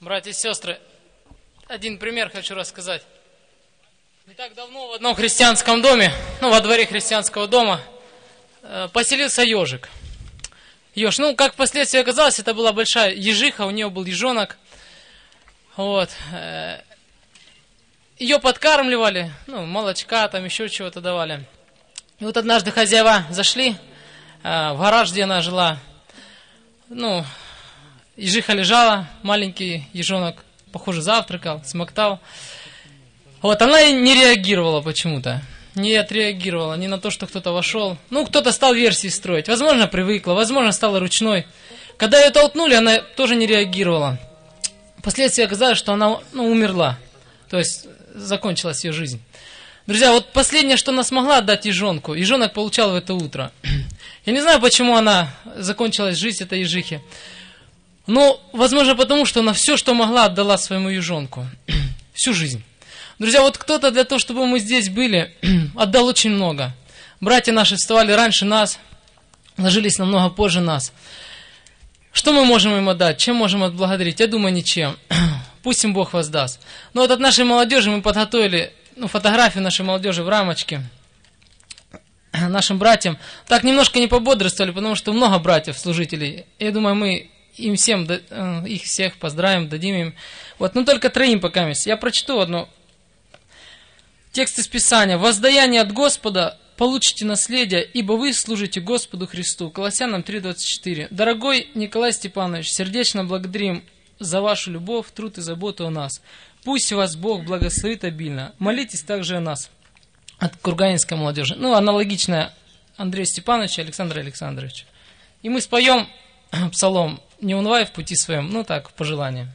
Братья и сестры, один пример хочу рассказать. Не так давно в одном христианском доме, ну, во дворе христианского дома, э, поселился ежик. Еж, ну, как впоследствии оказалось, это была большая ежиха, у нее был ежонок. Вот. Э, ее подкармливали, ну, молочка, там еще чего-то давали. И вот однажды хозяева зашли э, в гараж, где она жила. Ну, ежиха лежала, маленький ежонок, похоже, завтракал, смоктал. Вот, она не реагировала почему-то. Не отреагировала ни на то, что кто-то вошел. Ну, кто-то стал версии строить. Возможно, привыкла, возможно, стала ручной. Когда ее толкнули, она тоже не реагировала. Впоследствии оказалось, что она, ну, умерла. То есть, закончилась ее жизнь. Друзья, вот последнее, что она смогла отдать ежонку, ежонок получал в это утро. Я не знаю, почему она закончилась жизнь этой ежихи. Но, возможно, потому, что она все, что могла, отдала своему ежонку. Всю жизнь. Друзья, вот кто-то для того, чтобы мы здесь были, отдал очень много. Братья наши вставали раньше нас, ложились намного позже нас. Что мы можем им отдать? Чем можем отблагодарить? Я думаю, ничем. Пусть им Бог воздаст. Но вот от нашей молодежи мы подготовили, ну, фотографию нашей молодежи в рамочке. Нашим братьям. Так немножко не пободрствовали, потому что много братьев, служителей. Я думаю, мы им всем, их всех поздравим, дадим им. Вот, но только троим пока. Я прочту одну. Текст из Писания. «Воздаяние от Господа получите наследие, ибо вы служите Господу Христу». Колоссянам три двадцать четыре. Дорогой Николай Степанович, сердечно благодарим за вашу любовь, труд и заботу о нас. Пусть вас Бог благословит обильно. Молитесь также о нас. От курганинской молодежи. Ну, аналогичная Андрею Степановичу и Александру Александровичу. И мы споем псалом «Не унывай в пути своем». Ну, так, по желанию.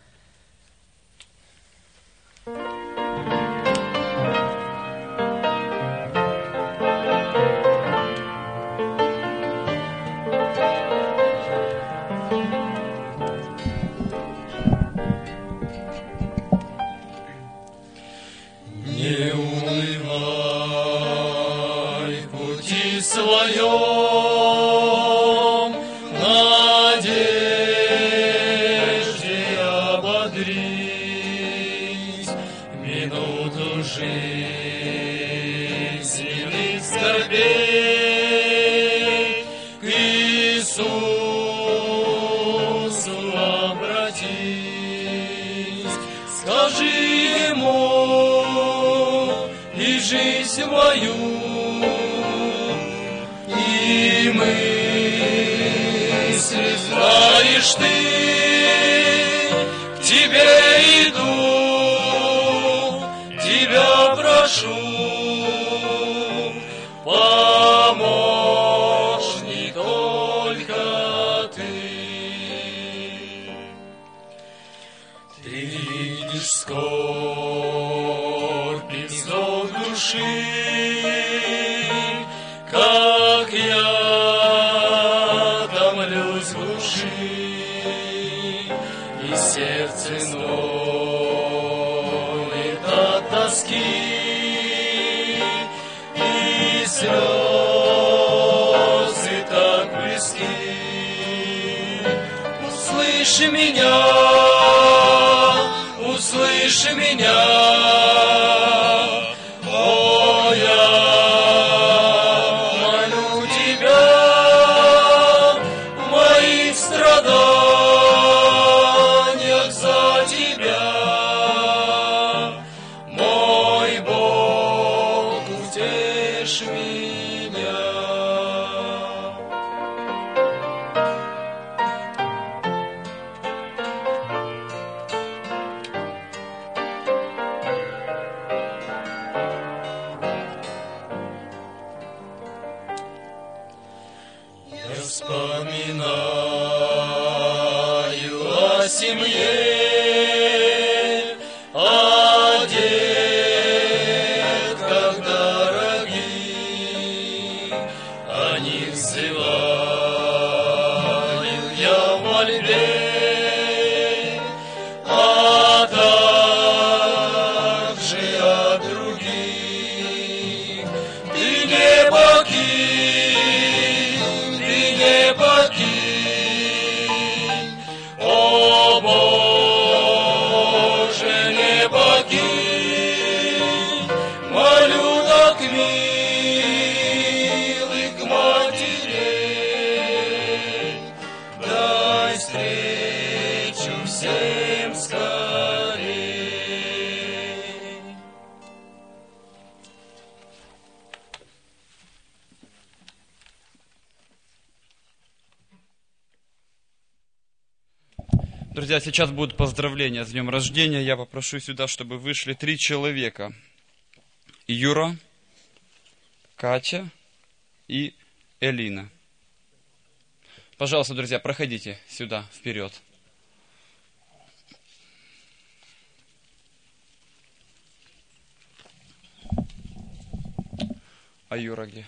Не унывай в пути своем, надежде ободрись, минуту жизненных скорбей к Иисусу обратись, скажи Ему и жизнь свою, и мысли знаешь ты, к тебе иду, тебя прошу, помощник только ты. Ты видишь скорбь и вздох души, как я томлюсь в глуши, и сердце ноет от тоски, и слезы так близки. Услышь меня, услышь меня, о, я молю тебя в моих страданиях за тебя, мой Бог, утешь меня. Я вспоминаю о семье, о детках дорогих, о них взываю я в мольбе, а также о других. Ты не покинь, ты не покинь, о Бог. Друзья, сейчас будут поздравления с днем рождения. Я попрошу сюда, чтобы вышли три человека. Юра, Катя и Элина. Пожалуйста, друзья, проходите сюда, вперед. А Юра где?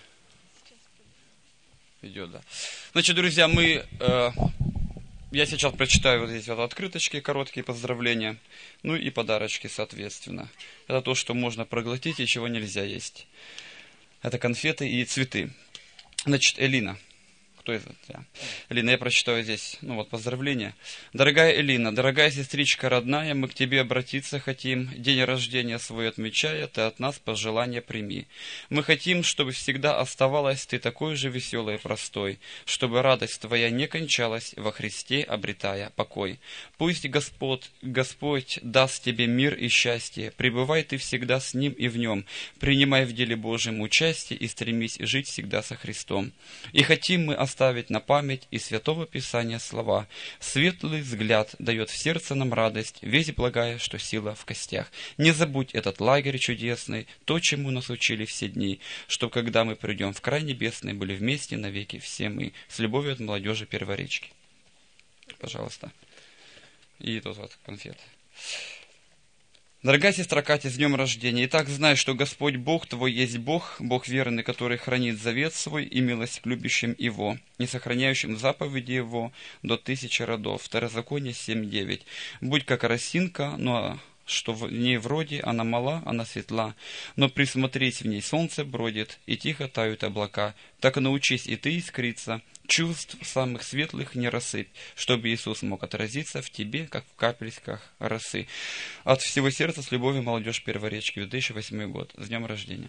Идет, да. Значит, друзья, мы... Э, я сейчас прочитаю вот эти вот открыточки, короткие поздравления, ну и подарочки, соответственно. Это то, что можно проглотить и чего нельзя есть. Это конфеты и цветы. Значит, Элина. Кто это? Да. Элина, я прочитаю здесь, ну вот, поздравления. Дорогая Элина, дорогая сестричка родная, мы к тебе обратиться хотим. День рождения свой отмечая, ты от нас пожелания прими. Мы хотим, чтобы всегда оставалась ты такой же веселой и простой, чтобы радость твоя не кончалась, во Христе обретая покой. Пусть Господь, Господь даст тебе мир и счастье, пребывай ты всегда с Ним и в Нем, принимай в деле Божьем участие и стремись жить всегда со Христом. И хотим мы оставить на память из Святого Писания слова. Светлый взгляд дает в сердце нам радость, весть благая, что сила в костях. Не забудь этот лагерь чудесный, то, чему нас учили все дни, чтоб, когда мы придем в край небесный, были вместе навеки все мы. С любовью от молодежи Перворечки. Пожалуйста. И тут вот конфеты. Дорогая сестра Катя, с днем рождения. Итак, знай, что Господь Бог твой есть Бог, Бог верный, который хранит завет свой и милость к любящим Его, не сохраняющим заповеди Его до тысячи родов. Второзаконие семь девять. Будь как росинка, но что в ней вроде она мала, она светла, но присмотреть в ней солнце бродит, и тихо тают облака. Так научись и ты искриться, чувств самых светлых не рассыпь, чтобы Иисус мог отразиться в тебе, как в капельках росы. От всего сердца с любовью, молодежь Перворечки, две тысячи восьмой год. С днем рождения.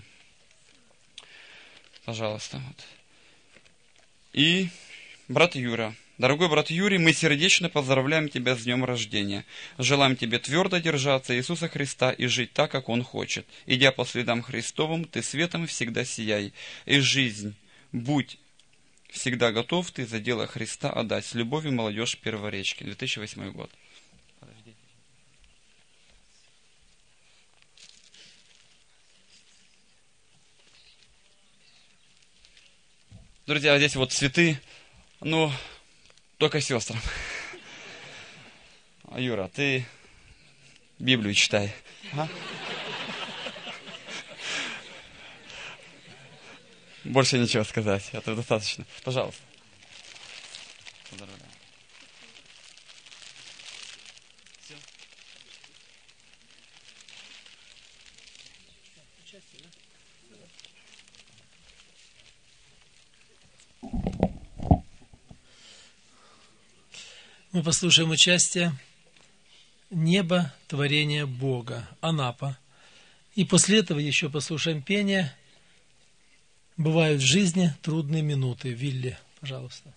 Пожалуйста. И брат Юра. Дорогой брат Юрий, мы сердечно поздравляем тебя с днем рождения. Желаем тебе твердо держаться Иисуса Христа и жить так, как Он хочет. Идя по следам Христовым, ты светом всегда сияй. И жизнь будь всегда готов ты за дело Христа отдать. С любовью, молодежь Перворечки, две тысячи восьмой год. Друзья, здесь вот цветы, ну, только сестрам. Юра, ты Библию читай. А? Больше ничего сказать, это достаточно. Пожалуйста. Поздравляю. Все. Мы послушаем участие «Небо, творение Бога», Анапа. И после этого еще послушаем пение «Бывают в жизни трудные минуты», Вилли, пожалуйста.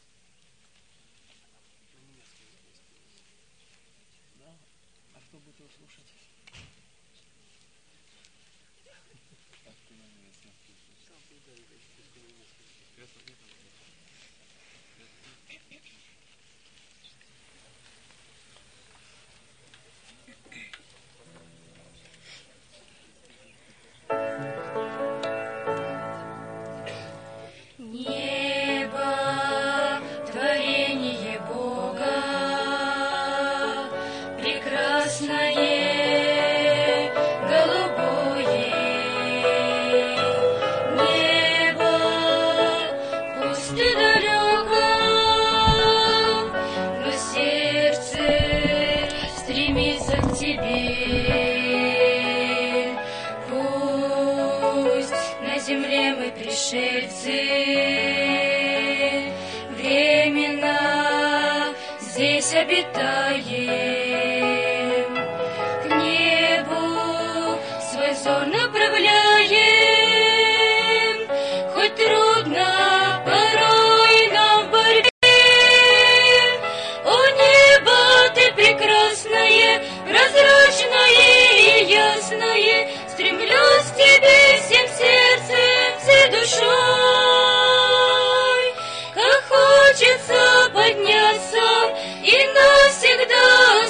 Хочется подняться и навсегда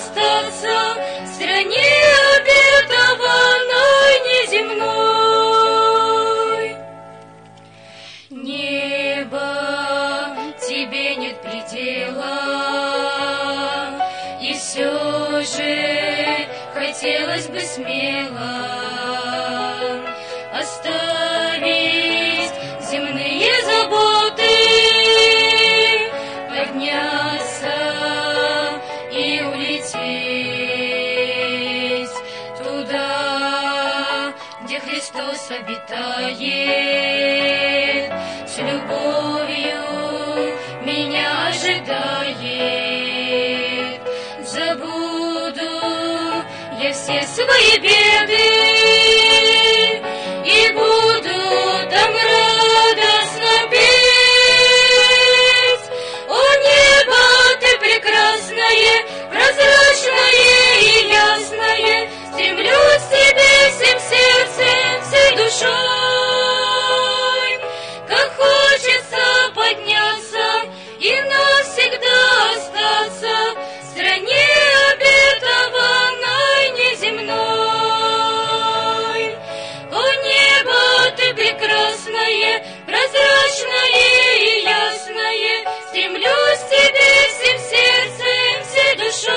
же хотелось бы смело оставить земные заботы, подняться и улететь туда, где Христос обитает, с любовью меня ожидает. Забуду я все свои беды и буду там радостно петь. О, небо, ты прекрасное, прозрачное и ясное, стремлюсь к тебе всем сердцем, всей душой. Как хочется подняться и навсегда остаться в стране обетованной неземной. О, небо, ты прекрасное, прозрачное и ясное, стремлюсь к тебе всем сердцем, всей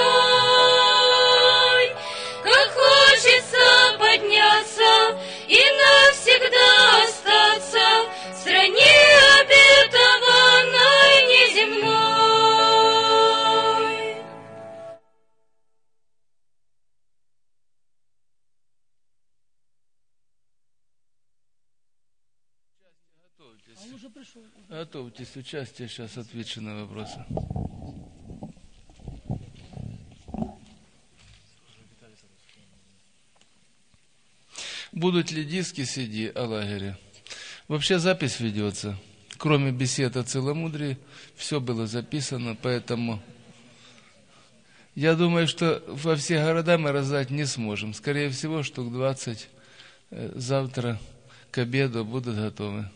душой. Как хочется подняться и навсегда остаться в стране обетованной неземной. Готовьтесь, участие, сейчас отвечу на вопросы. Будут ли диски си ди о лагере? Вообще запись ведется. Кроме бесед о целомудрии, все было записано, поэтому я думаю, что во все города мы раздать не сможем. Скорее всего, штук двадцать завтра к обеду будут готовы.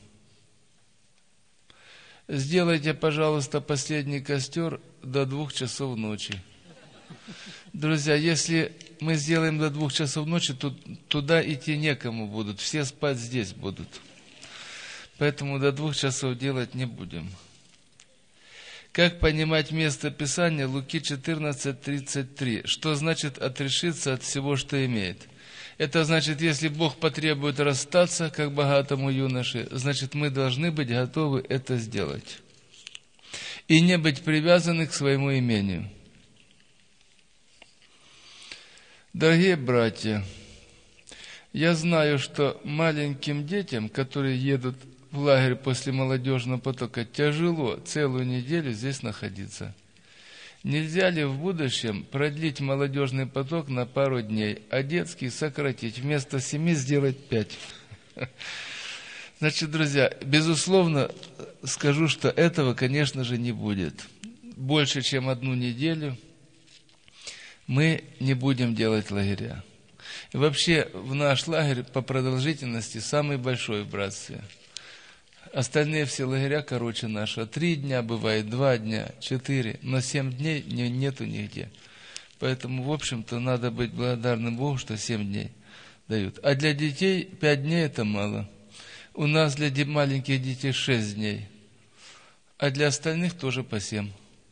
Сделайте, пожалуйста, последний костер до двух часов ночи. Друзья, если мы сделаем до двух часов ночи, то туда идти некому будут, все спать здесь будут. Поэтому до двух часов делать не будем. Как понимать место Писания Луки четырнадцать тридцать три? Что значит отрешиться от всего, что имеет? Это значит, если Бог потребует расстаться, как богатому юноше, значит, мы должны быть готовы это сделать. И не быть привязаны к своему имению. Дорогие братья, я знаю, что маленьким детям, которые едут в лагерь после молодежного потока, тяжело целую неделю здесь находиться. Нельзя ли в будущем продлить молодежный поток на пару дней, а детский сократить, вместо семи сделать пять? Значит, друзья, безусловно, скажу, что этого, конечно же, не будет. Больше, чем одну неделю мы не будем делать лагеря. И вообще, в наш лагерь по продолжительности самый большой в братстве. Остальные все лагеря короче нашего. Три дня бывает, два дня, четыре, но семь дней не, нету нигде. Поэтому, в общем-то, надо быть благодарным Богу, что семь дней дают. А для детей пять дней это мало. У нас для маленьких детей шесть дней. А для остальных тоже по семь.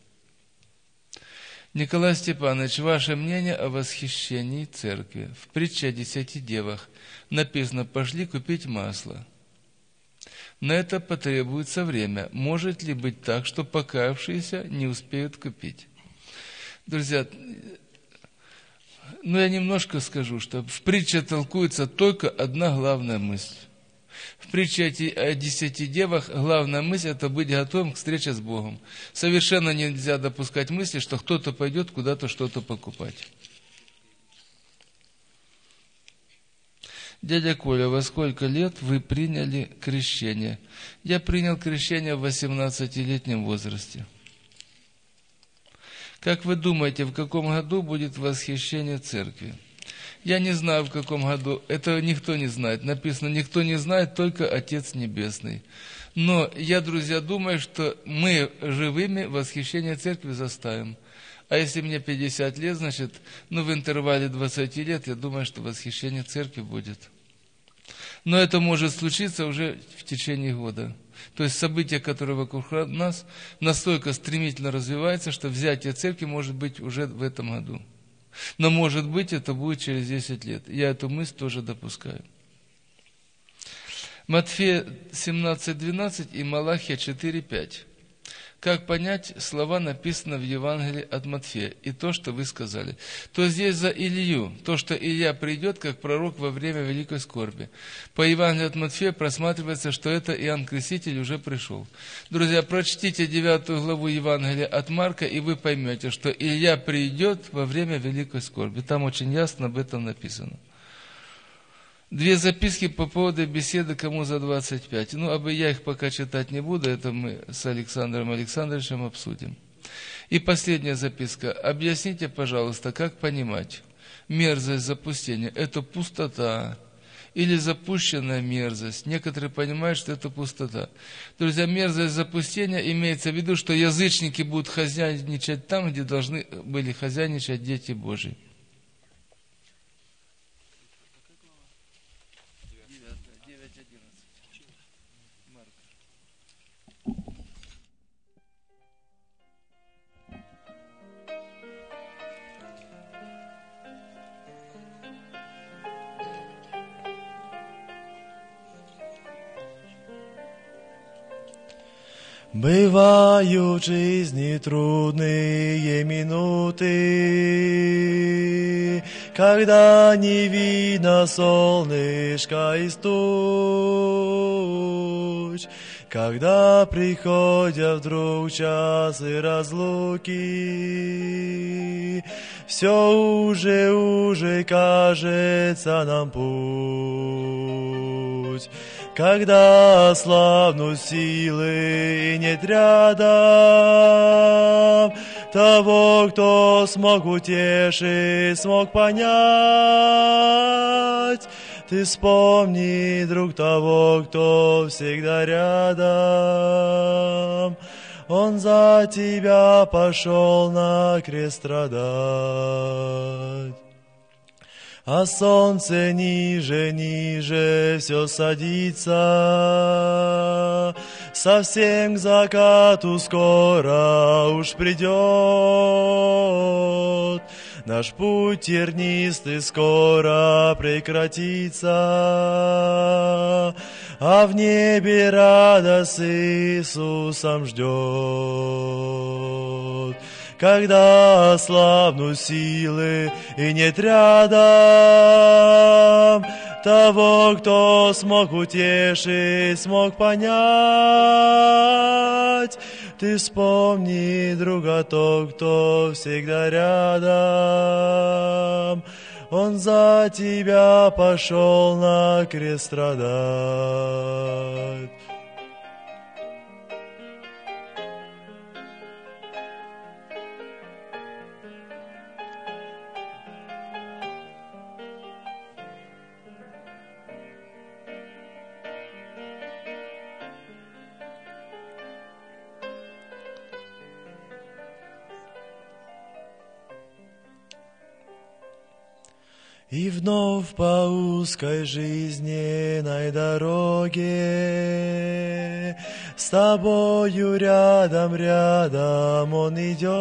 Николай Степанович, ваше мнение о восхищении церкви? В притче о десяти девах написано: пошли купить масло. На это потребуется время. Может ли быть так, что покаявшиеся не успеют купить? Друзья, ну я немножко скажу, что в притче толкуется только одна главная мысль. В притче о десяти девах главная мысль – это быть готовым к встрече с Богом. Совершенно нельзя допускать мысли, что кто-то пойдет куда-то что-то покупать. Дядя Коля, во сколько лет вы приняли крещение? Я принял крещение в восемнадцатилетнем возрасте. Как вы думаете, в каком году будет восхищение церкви? Я не знаю, в каком году. Это никто не знает. Написано, никто не знает, только Отец Небесный. Но я, друзья, думаю, что мы живыми восхищение церкви заставим. А если мне пятьдесят лет, значит, ну, в интервале двадцати лет, я думаю, что восхищение церкви будет. Но это может случиться уже в течение года. То есть события, которые вокруг нас, настолько стремительно развиваются, что взятие церкви может быть уже в этом году. Но может быть это будет через десять лет. Я эту мысль тоже допускаю. Матфея семнадцать двенадцать и Малахия четыре пять. Как понять слова, написанные в Евангелии от Матфея, и то, что вы сказали? То здесь за Илью, то, что Илья придет, как пророк во время великой скорби. По Евангелию от Матфея просматривается, что это Иоанн Креститель уже пришел. Друзья, прочтите девятую главу Евангелия от Марка, и вы поймете, что Илья придет во время великой скорби. Там очень ясно об этом написано. Две записки по поводу беседы «Кому за двадцать пять». Ну, об я их пока читать не буду, это мы с Александром Александровичем обсудим. И последняя записка. Объясните, пожалуйста, как понимать мерзость запустения? Это пустота или запущенная мерзость? Некоторые понимают, что это пустота. Друзья, мерзость запустения имеется в виду, что язычники будут хозяйничать там, где должны были хозяйничать дети Божьи. Бывают в жизни трудные минуты, когда не видно солнышка из туч, когда приходят вдруг часы разлуки, все уже, уже кажется нам путь. Когда славнут силы и нет рядом того, кто смог утешить, смог понять, ты вспомни, друг, того, кто всегда рядом. Он за тебя пошел на крест страдать. А солнце ниже, ниже все садится, совсем к закату скоро уж придет. Наш путь тернистый скоро прекратится, а в небе радость с Иисусом ждет. Когда ослабнут силы и нет рядом того, кто смог утешить, смог понять, ты вспомни, друга, то, кто всегда рядом. Он за тебя пошел на крест страдать. И вновь по узкой жизненной дороге с тобою рядом, рядом он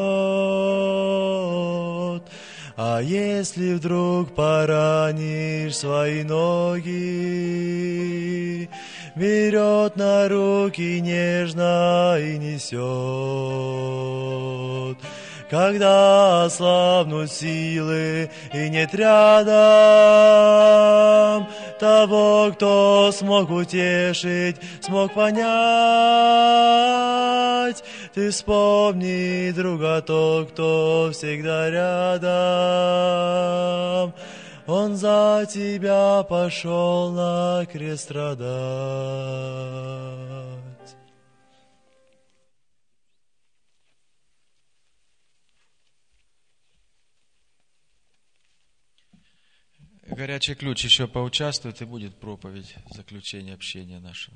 идет. А если вдруг поранишь свои ноги, берет на руки нежно и несет. Когда ослабнут силы и нет рядом того, кто смог утешить, смог понять, ты вспомни, друга, то, кто всегда рядом. Он за тебя пошел на крест страдать. Горячий ключ еще поучаствует, и будет проповедь в заключение общения нашего.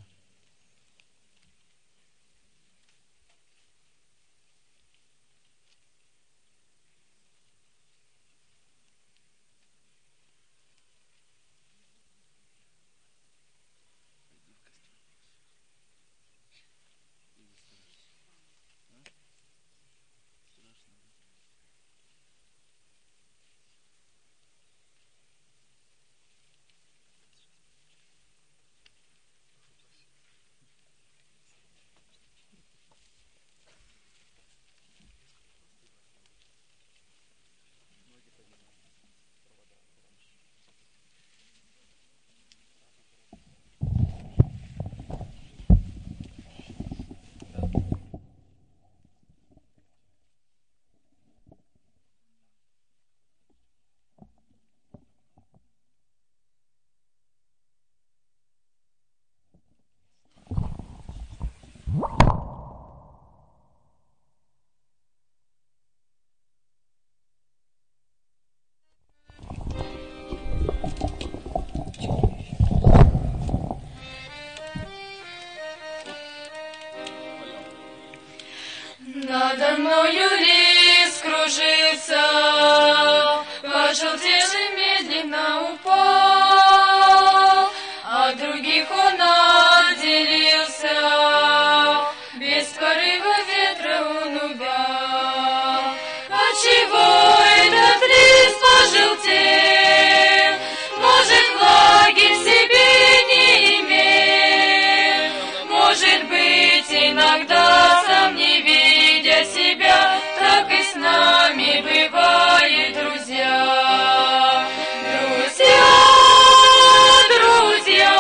Надо мною лист кружится, пожелтел и медленно упал, от других он отделился, без порыва ветра он увял. Отчего этот лист пожелтел? Может, влаги в себе не имел? Может быть, иногда сам не видя себя, так и с нами бывает, друзья. Друзья, друзья,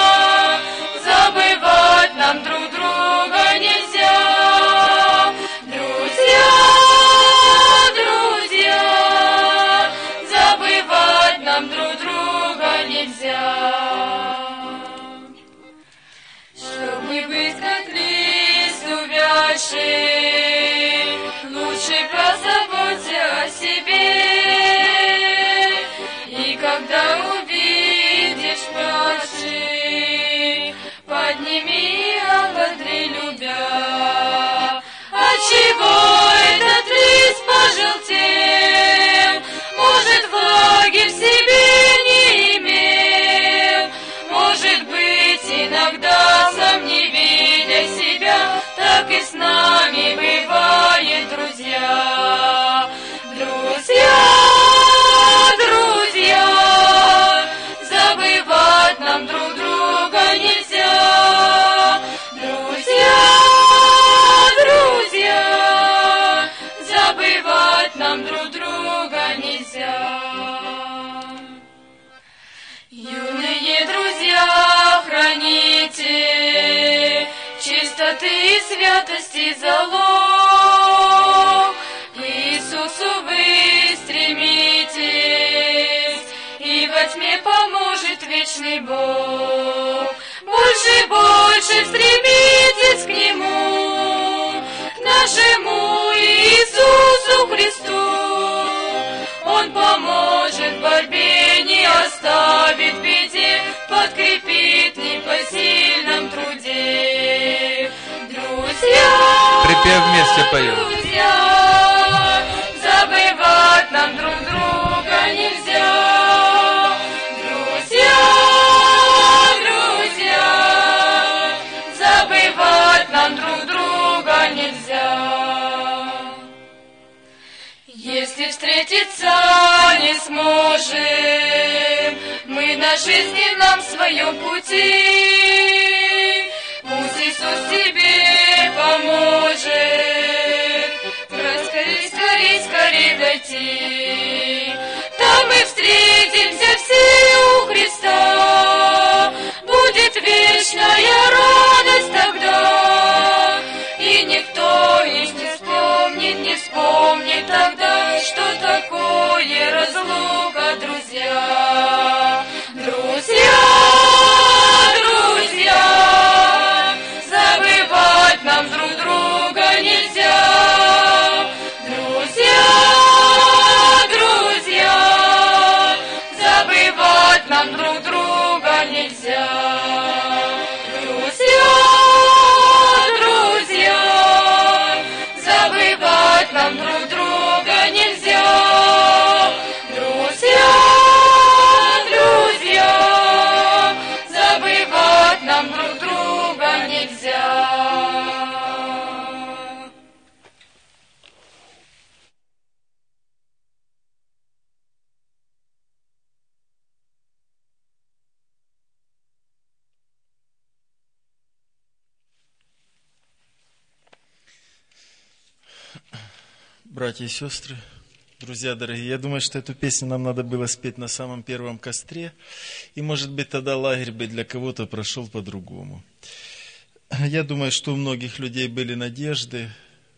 забывать нам друг друга нельзя. Друзья, друзья, забывать нам друг друга нельзя. Чтобы быть как лист увядший, лучше позаботься о себе. И когда увидишь падший, подними и ободри, любя. Отчего этот лист пожелтел? Может, влаги в себе не имел? Может быть, иногда сам не видя себя, так и с нами бывает, друзья. Друзья, друзья, забывать нам друг друга нельзя. Друзья, друзья, забывать нам друг друга нельзя. Юные друзья, храните чистоты и святости залог. К Иисусу вы стремитесь, и во тьме поможет вечный Бог. Больше, больше стремитесь к Нему, к нашему Иисусу Христу. Он поможет в борьбе, не оставит в беде, подкрепит в непосильном труде. Друзья, Припев вместе поем. друзья, забывать нам друг друга нельзя. Друзья, друзья, забывать нам друг друга нельзя. Если встретиться не сможем мы на жизненном своем пути, пусть Иисус тебе поможет скорей, скорей, скорей дойти. Там мы встретимся все у Христа, будет вечная радость тогда, и никто их не вспомнит, не вспомнит тогда, что такое разлука, друзья. Друзья, друзья, забывать нам друг друга нельзя. Друзья, друзья, забывать нам друг друга нельзя. Друзья, друзья, забывать нам друг друга нельзя. Друзья, друзья, забывать нам друг друга нельзя. Братья и сестры, друзья дорогие, я думаю, что эту песню нам надо было спеть на самом первом костре, и, может быть, тогда лагерь бы для кого-то прошел по-другому. Я думаю, что у многих людей были надежды,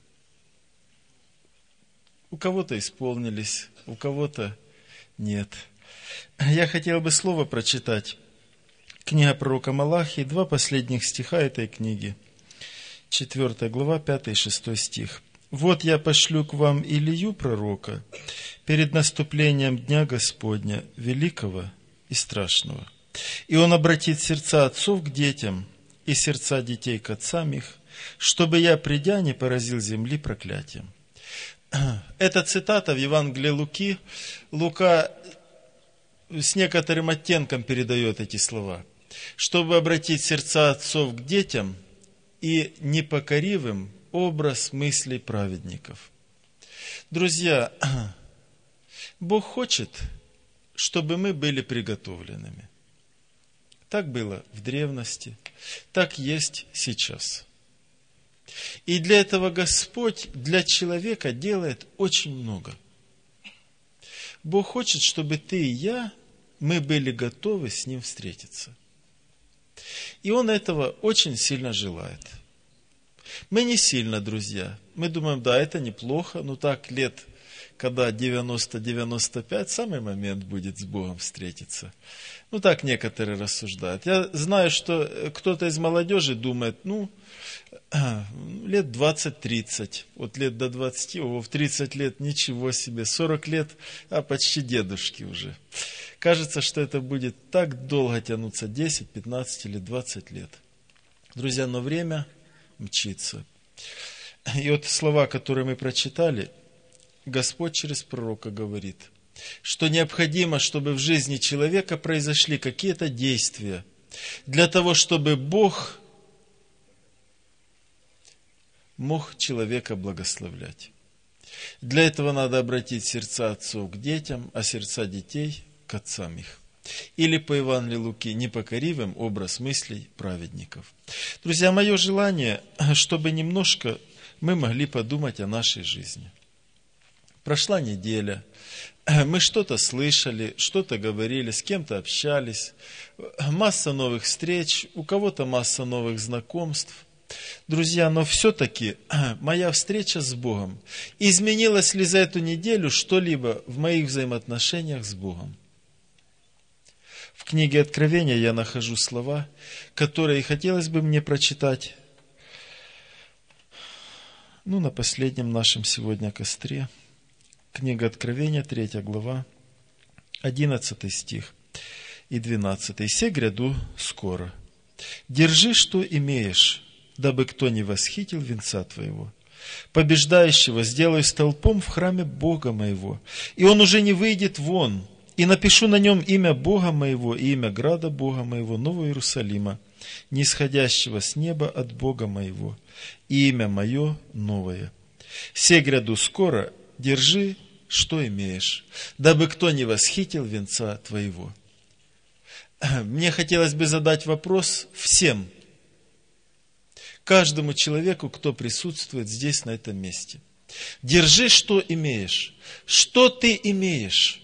у кого-то исполнились, у кого-то нет. Я хотел бы слово прочитать. Книга пророка Малахии, два последних стиха этой книги. четвёртая глава, пятый и шестой стих. «Вот я пошлю к вам Илию пророка перед наступлением Дня Господня, великого и страшного. И он обратит сердца отцов к детям, и сердца детей к отцам их, чтобы я, придя, не поразил земли проклятием». Это цитата в Евангелии Луки. Лука с некоторым оттенком передает эти слова. «Чтобы обратить сердца отцов к детям и непокоривым образ мыслей праведников». Друзья, Бог хочет, чтобы мы были приготовленными. Так было в древности, так есть сейчас. И для этого Господь для человека делает очень много. Бог хочет, чтобы ты и я, мы были готовы с Ним встретиться. И Он этого очень сильно желает. Мы не сильно, друзья. Мы думаем, да, это неплохо, но так лет, когда девяносто-девяносто пять, самый момент будет с Богом встретиться. Ну, так некоторые рассуждают. Я знаю, что кто-то из молодежи думает, ну, лет двадцать-тридцать. Вот лет до двадцати, о, в тридцать лет ничего себе, сорок лет, а почти дедушки уже. Кажется, что это будет так долго тянуться, десять, пятнадцать или двадцать лет. Друзья, но время мчится. И вот слова, которые мы прочитали, Господь через пророка говорит, что необходимо, чтобы в жизни человека произошли какие-то действия, для того, чтобы Бог мог человека благословлять. Для этого надо обратить сердца отцов к детям, а сердца детей к отцам их. Или по Евангелию Луки, непокоривым образ мыслей праведников. Друзья, мое желание, чтобы немножко мы могли подумать о нашей жизни. Прошла неделя, мы что-то слышали, что-то говорили, с кем-то общались, масса новых встреч, у кого-то масса новых знакомств. Друзья, но все-таки моя встреча с Богом, изменилось ли за эту неделю что-либо в моих взаимоотношениях с Богом? В книге Откровения я нахожу слова, которые хотелось бы мне прочитать, ну, на последнем нашем сегодня костре. Книга Откровения, третья глава, одиннадцатый стих и двенадцатый. «Се гряду скоро. Держи, что имеешь, дабы кто не восхитил венца твоего. Побеждающего сделаю столпом в храме Бога моего, и он уже не выйдет вон. И напишу на нем имя Бога моего и имя града Бога моего, Нового Иерусалима, нисходящего с неба от Бога моего, и имя мое новое. Се гряду скоро, держи, что имеешь, дабы кто не восхитил венца твоего». Мне хотелось бы задать вопрос всем, каждому человеку, кто присутствует здесь, на этом месте. Держи, что имеешь. Что ты имеешь?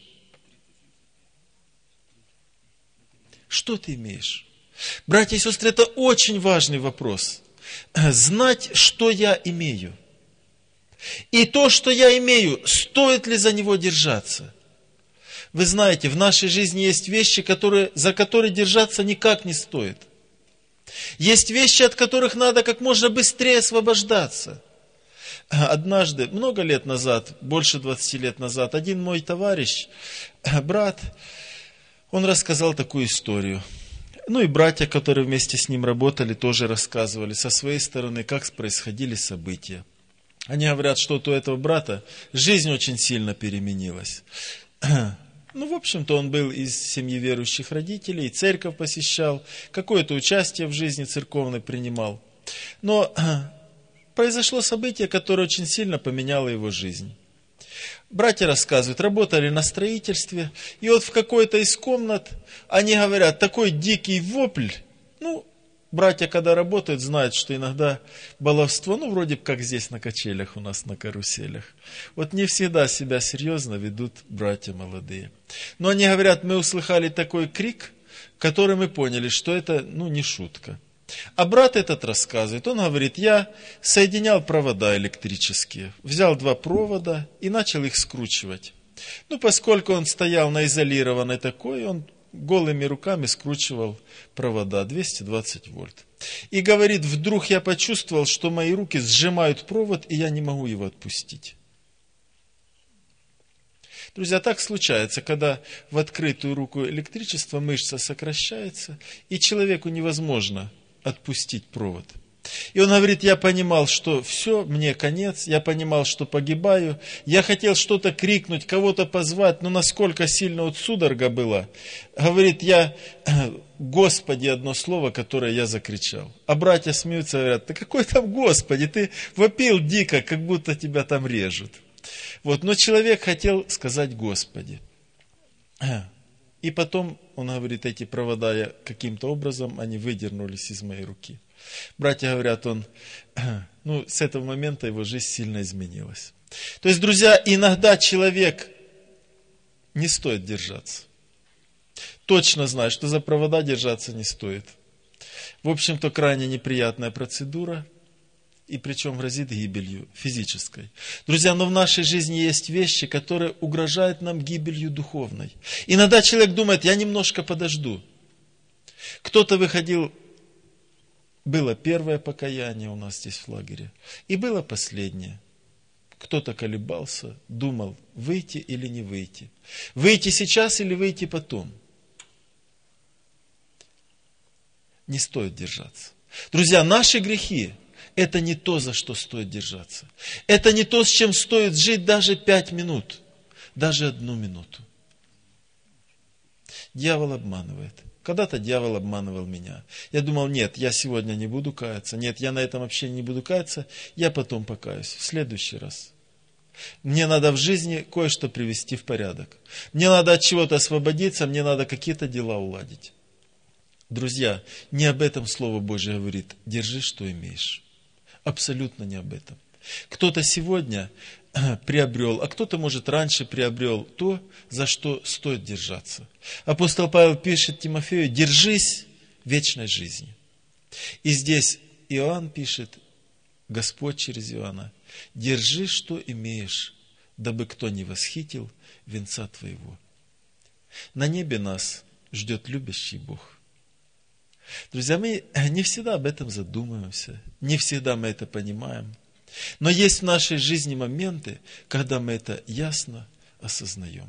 Что ты имеешь? Братья и сестры, это очень важный вопрос. Знать, что я имею. И то, что я имею, стоит ли за него держаться? Вы знаете, в нашей жизни есть вещи, которые, за которые держаться никак не стоит. Есть вещи, от которых надо как можно быстрее освобождаться. Однажды, много лет назад, больше двадцати лет назад, один мой товарищ, брат, он рассказал такую историю. Ну и братья, которые вместе с ним работали, тоже рассказывали со своей стороны, как происходили события. Они говорят, что вот у этого брата жизнь очень сильно переменилась. Ну, в общем-то, он был из семьи верующих родителей, церковь посещал, какое-то участие в жизни церковной принимал. Но произошло событие, которое очень сильно поменяло его жизнь. Братья рассказывают, работали на строительстве, и вот в какой-то из комнат они говорят, такой дикий вопль. Ну, братья, когда работают, знают, что иногда баловство, ну, вроде как здесь на качелях у нас, на каруселях. Вот не всегда себя серьезно ведут братья молодые. Но они говорят, мы услыхали такой крик, который мы поняли, что это, ну, не шутка. А брат этот рассказывает, он говорит, я соединял провода электрические, взял два провода и начал их скручивать. Ну, поскольку он стоял на изолированной такой, он голыми руками скручивал провода, двести двадцать вольт. И говорит, вдруг я почувствовал, что мои руки сжимают провод, и я не могу его отпустить. Друзья, так случается, когда в открытую руку электричество, мышца сокращается, и человеку невозможно отпустить провод. И он говорит, я понимал, что все, мне конец, я понимал, что погибаю. Я хотел что-то крикнуть, кого-то позвать, но насколько сильно вот судорога была. Говорит, я, Господи, одно слово, которое я закричал. А братья смеются, говорят, да какой там Господи, ты вопил дико, как будто тебя там режут. Вот, но человек хотел сказать Господи. И потом, он говорит, эти провода я, каким-то образом, они выдернулись из моей руки. Братья говорят, он, ну, с этого момента его жизнь сильно изменилась. То есть, друзья, иногда человек не стоит держаться. Точно знает, что за провода держаться не стоит. В общем-то, крайне неприятная процедура, и причем грозит гибелью физической. Друзья, но в нашей жизни есть вещи, которые угрожают нам гибелью духовной. Иногда человек думает, я немножко подожду. Кто-то выходил, было первое покаяние у нас здесь в лагере, и было последнее. Кто-то колебался, думал, выйти или не выйти. Выйти сейчас или выйти потом. Не стоит держаться. Друзья, наши грехи – это не то, за что стоит держаться. Это не то, с чем стоит жить даже пять минут, даже одну минуту. Дьявол обманывает. Когда-то дьявол обманывал меня. Я думал, нет, я сегодня не буду каяться. Нет, я на этом вообще не буду каяться. Я потом покаюсь. В следующий раз. Мне надо в жизни кое-что привести в порядок. Мне надо от чего-то освободиться. Мне надо какие-то дела уладить. Друзья, не об этом Слово Божье говорит. Держи, что имеешь. Абсолютно не об этом. Кто-то сегодня приобрел, а кто-то, может, раньше приобрел то, за что стоит держаться. Апостол Павел пишет Тимофею, держись вечной жизни. И здесь Иоанн пишет, Господь через Иоанна, держи, что имеешь, дабы кто не восхитил венца твоего. На небе нас ждет любящий Бог. Друзья, мы не всегда об этом задумываемся, не всегда мы это понимаем. Но есть в нашей жизни моменты, когда мы это ясно осознаем.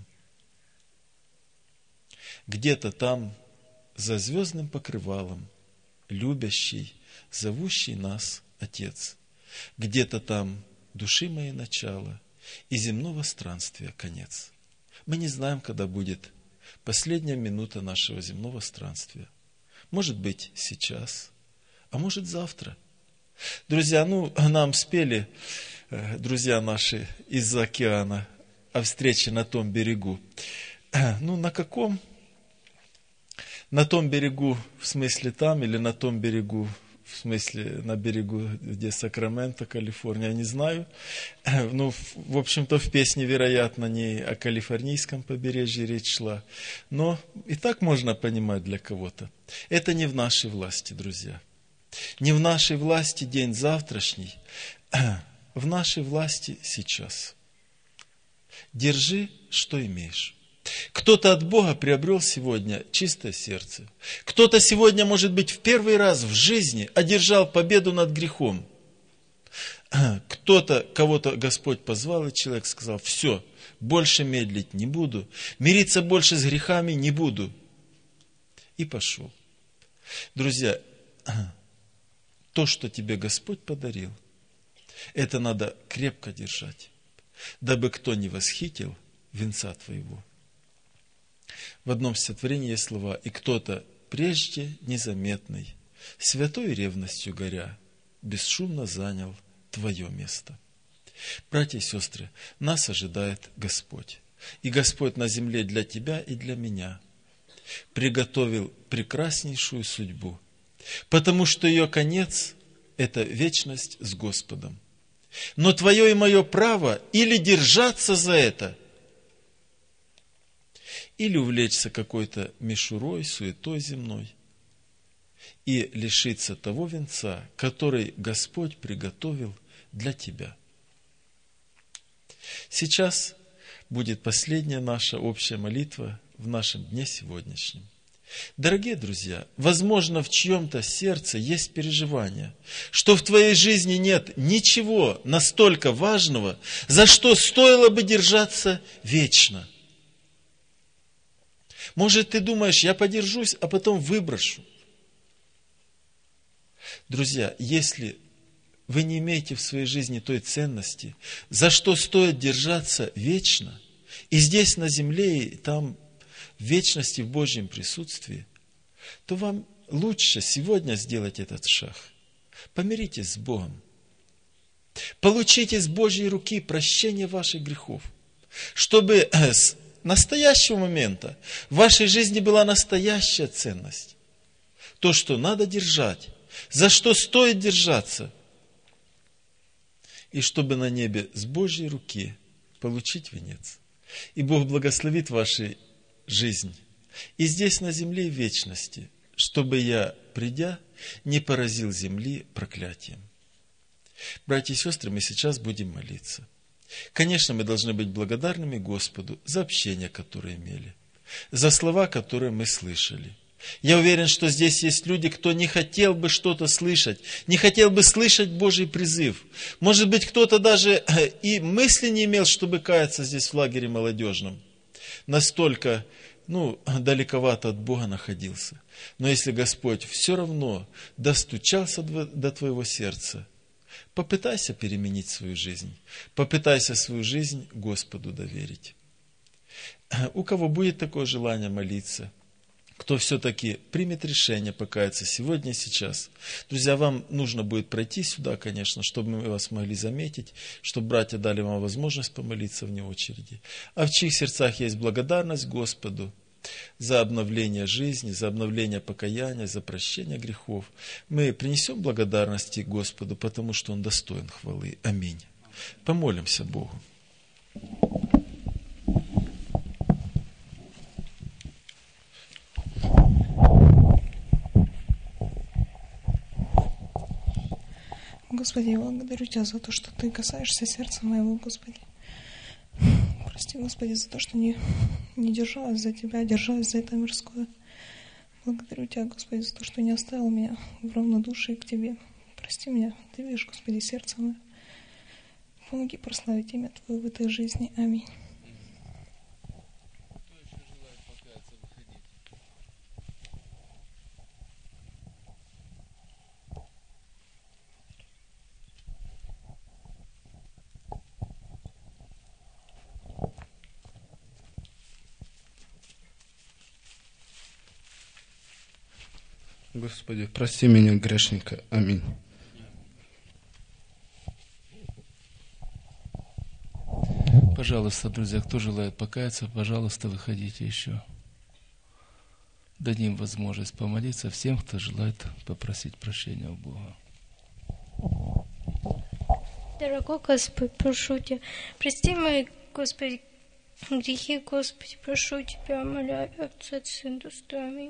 Где-то там, за звездным покрывалом, любящий, зовущий нас Отец. Где-то там души моей начало и земного странствия конец. Мы не знаем, когда будет последняя минута нашего земного странствия. Может быть, сейчас, а может, завтра. Друзья, ну, нам спели, друзья наши из-за океана, о встрече на том берегу. Ну, на каком? На том берегу, в смысле там, или на том берегу, в смысле на берегу, где Сакраменто, Калифорния, я не знаю. Ну, в общем-то, в песне, вероятно, не о калифорнийском побережье речь шла. Но и так можно понимать для кого-то. Это не в нашей власти, друзья. Не в нашей власти день завтрашний, в нашей власти сейчас. Держи, что имеешь. Кто-то от Бога приобрел сегодня чистое сердце. Кто-то сегодня, может быть, в первый раз в жизни одержал победу над грехом. Кто-то, кого-то Господь позвал, и человек сказал, все, больше медлить не буду, мириться больше с грехами не буду. И пошел. Друзья, то, что тебе Господь подарил, это надо крепко держать, дабы кто не восхитил венца твоего. В одном стихотворении есть слова, и кто-то прежде незаметный, святой ревностью горя, бесшумно занял твое место. Братья и сестры, нас ожидает Господь. И Господь на земле для тебя и для меня приготовил прекраснейшую судьбу, потому что ее конец – это вечность с Господом. Но твое и мое право или держаться за это, или увлечься какой-то мишурой, суетой земной, и лишиться того венца, который Господь приготовил для тебя. Сейчас будет последняя наша общая молитва в нашем дне сегодняшнем. Дорогие друзья, возможно, в чьем-то сердце есть переживание, что в твоей жизни нет ничего настолько важного, за что стоило бы держаться вечно. Может, ты думаешь, я подержусь, а потом выброшу. Друзья, если вы не имеете в своей жизни той ценности, за что стоит держаться вечно, и здесь на земле, и там в вечности, в Божьем присутствии, то вам лучше сегодня сделать этот шаг. Помиритесь с Богом. Получите с Божьей руки прощение ваших грехов, чтобы с настоящего момента в вашей жизни была настоящая ценность. То, что надо держать, за что стоит держаться, и чтобы на небе с Божьей руки получить венец. И Бог благословит вашу жизнь и здесь на земле и в вечности, чтобы я, придя, не поразил земли проклятием. Братья и сестры, мы сейчас будем молиться. Конечно, мы должны быть благодарными Господу за общение, которое имели, за слова, которые мы слышали. Я уверен, что здесь есть люди, кто не хотел бы что-то слышать, не хотел бы слышать Божий призыв. Может быть, кто-то даже и мысли не имел, чтобы каяться здесь в лагере молодежном. Настолько, ну, далековато от Бога находился. Но если Господь все равно достучался до твоего сердца, попытайся переменить свою жизнь. Попытайся свою жизнь Господу доверить. У кого будет такое желание молиться, кто все-таки примет решение покаяться сегодня и сейчас. Друзья, вам нужно будет пройти сюда, конечно, чтобы мы вас могли заметить, чтобы братья дали вам возможность помолиться вне очереди. А в чьих сердцах есть благодарность Господу за обновление жизни, за обновление покаяния, за прощение грехов, мы принесем благодарности Господу, потому что Он достоин хвалы. Аминь. Помолимся Богу. Господи, я благодарю Тебя за то, что Ты касаешься сердца моего, Господи. Прости, Господи, за то, что не, не держалась за Тебя, держалась за это мирское. Благодарю Тебя, Господи, за то, что не оставил меня в равнодушии к Тебе. Прости меня, Ты видишь, Господи, сердце мое. Помоги прославить имя Твое в этой жизни. Аминь. Господи, прости меня, грешника. Аминь. Пожалуйста, друзья, кто желает покаяться, пожалуйста, выходите еще. Дадим возможность помолиться всем, кто желает попросить прощения у Бога. Дорогой Господь, прошу Тебя, прости мои, Господи, грехи, Господи, прошу Тебя, умоляю, Отца, Сын, Дух,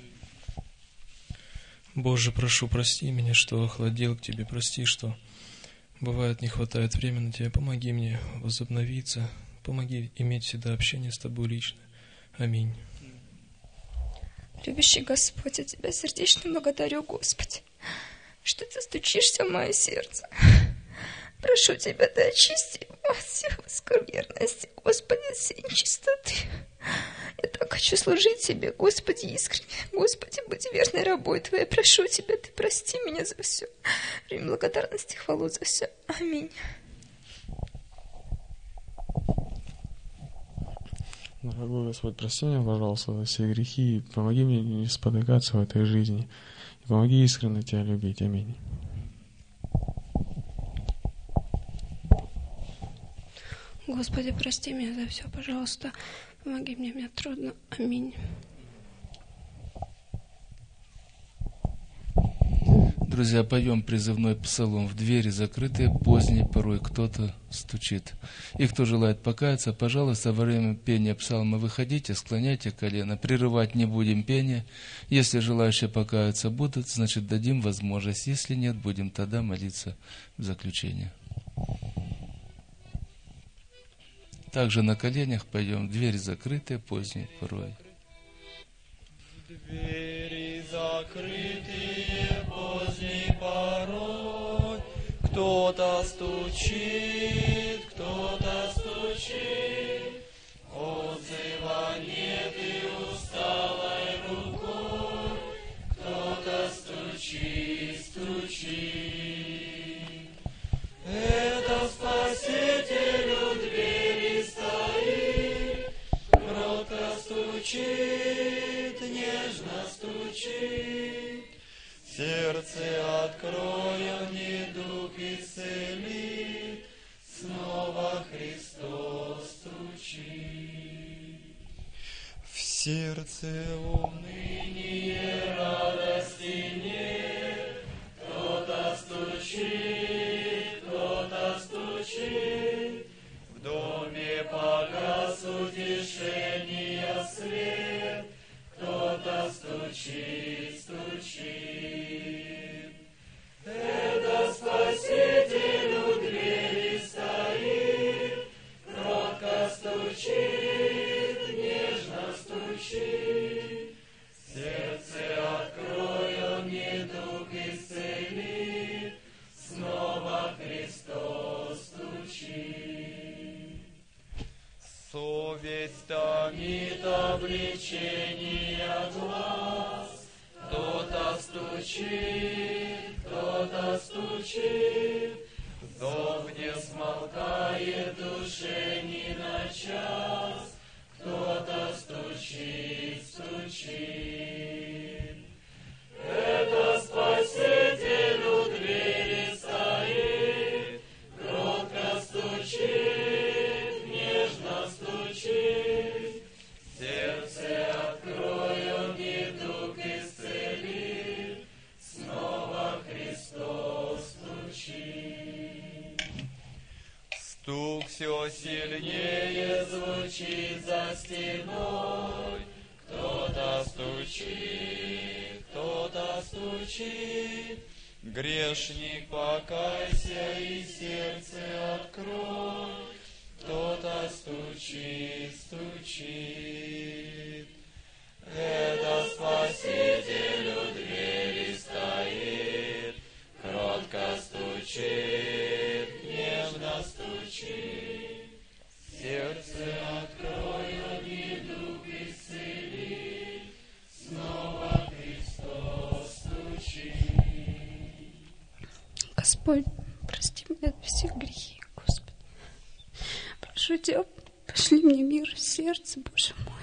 Боже, прошу, прости меня, что охладел к Тебе, прости, что бывает не хватает времени на Тебя, помоги мне возобновиться, помоги иметь всегда общение с Тобой лично. Аминь. Любящий Господь, я Тебя сердечно благодарю, Господи, что Ты стучишься в мое сердце. Прошу Тебя, Ты очисти его от всех скверности, Господи, от всей нечистоты. Я так хочу служить Тебе, Господи, искренне. Господи, будь верной рабой Твоей. Прошу Тебя, Ты прости меня за все. Время благодарности, хвалу за все. Аминь. Дорогой Господь, прости меня, пожалуйста, за все грехи. Помоги мне не спотыкаться в этой жизни. И помоги искренне Тебя любить. Аминь. Господи, прости меня за все, пожалуйста. Помоги мне, мне трудно. Аминь. Друзья, поем призывной псалом. В двери закрытые, поздней порой кто-то стучит. И кто желает покаяться, пожалуйста, во время пения псалма выходите, склоняйте колено. Прерывать не будем пение. Если желающие покаяться будут, значит дадим возможность. Если нет, будем тогда молиться в заключение. Также на коленях пойдем. Двери закрытые, поздней порой. Двери закрытые, поздней порой, кто-то стучит, кто-то стучит, отзыва нет и усталой рукой, кто-то стучит, стучит. сердце уныние, радости нет. Кто-то стучит, кто-то стучит, в доме погас утешения свет. Кто-то стучит, стучит. Это Спаситель у двери стоит, кротко стучит, нежно стучит. Сердце открой, он недуг исцелит, снова Христос стучит. Совесть томит обличение глаз, кто-то стучит, кто-то стучит, зов не смолкает душе ни на час, кто-то стучит, стучит. Это Спаситель у двери стоит, кротко стучит, нежно стучит, сердце открой, он недуг исцелит, снова Христос стучит. Стук все сильнее звучит за стеной, кто-то стучит, кто-то стучит. Грешник, покайся и сердце открой, кто-то стучит, стучит. Это Спаситель у двери стоит, кротко стучит, нежно стучит. Сердце открой, он недуг исцелит, снова Христос стучит. Господь, прости меня все грехи, Господи. Прошу Тебя, пошли мне мир в сердце, Боже мой.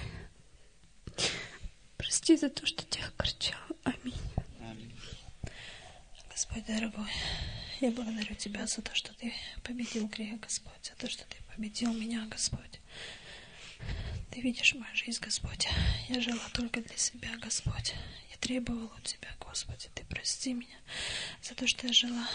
Прости за то, что Тебя огорчал. Аминь. Аминь. Господь дорогой, я благодарю Тебя за то, что Ты победил грех, Господь, за то, что Ты победил меня, Господь. Ты видишь мою жизнь, Господь. Я жила только для себя, Господь. Я требовала у Тебя, Господи. Ты прости меня за то, что я жила,